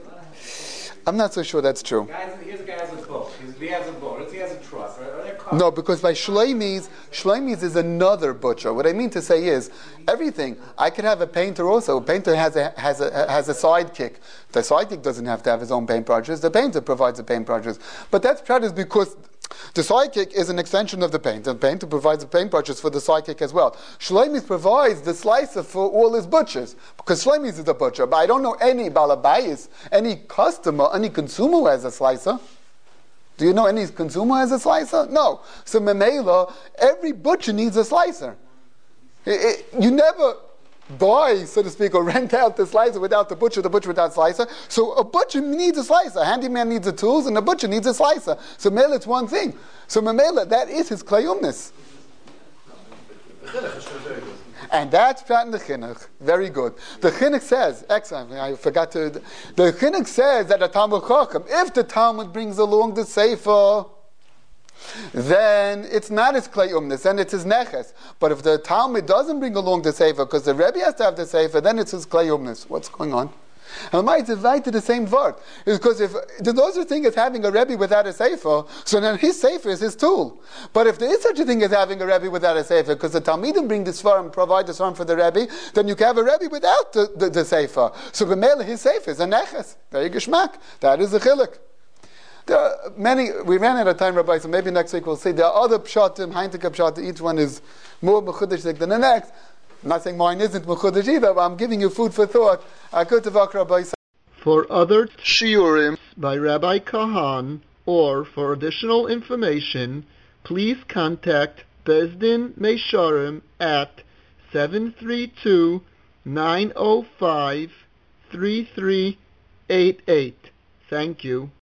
I'm not so sure that's true. Guys, here's a guy has a boat. He's, he has a boat. He has a truss. Right? No, because by Shleimis, Shleimis is another butcher. What I mean to say is, everything. I could have a painter also. A painter has a has a has a sidekick. The sidekick doesn't have to have his own paintbrushes. The painter provides the paintbrushes. But that's probably because the sidekick is an extension of the painter. The painter provides the paintbrushes for the sidekick as well. Shleimis provides the slicer for all his butchers, because Shleimis is a butcher. But I don't know any balabayis, any customer, any consumer who has a slicer. Do you know any consumer has a slicer? No. So Memela, every butcher needs a slicer. It, it, you never buy, so to speak, or rent out the slicer without the butcher, the butcher without slicer. So a butcher needs a slicer. A handyman needs the tools, and a butcher needs a slicer. So Memela, it's one thing. So Memela, that is his klayumnis. And that's Prat in the Chinuch. Very good. The Chinuch says, excellent, I forgot to, the Chinuch says that a Talmud Chacham, if the Talmud brings along the Sefer, then it's not his Klei Umnis, then it's his Neches. But if the Talmud doesn't bring along the Sefer, because the Rebbe has to have the Sefer, then it's his Klei Umnis. What's going on? And why is it right to the same word? It's because if the those thing is having a Rebbe without a Sefer, so then his Sefer is his tool. But if there is such a thing as having a Rebbe without a Sefer, because the Talmidim bring this farm, provide this farm for the Rebbe, then you can have a Rebbe without the, the, the Sefer. So the Mele, his Sefer is a Neches. Very geschmack. That is a Chilik. There are many, we ran out of time, Rabbi, so maybe next week we'll see. There are other Pshatim, Heintika Pshatim, each one is more Mechudesh than the next. I'm not saying mine isn't Mechudesh either, but I'm giving you food for thought. For other shiurim by Rabbi Kahan, or for additional information, please contact Bezdin Meisharim at seven three two, nine oh five, three three eight eight. Thank you.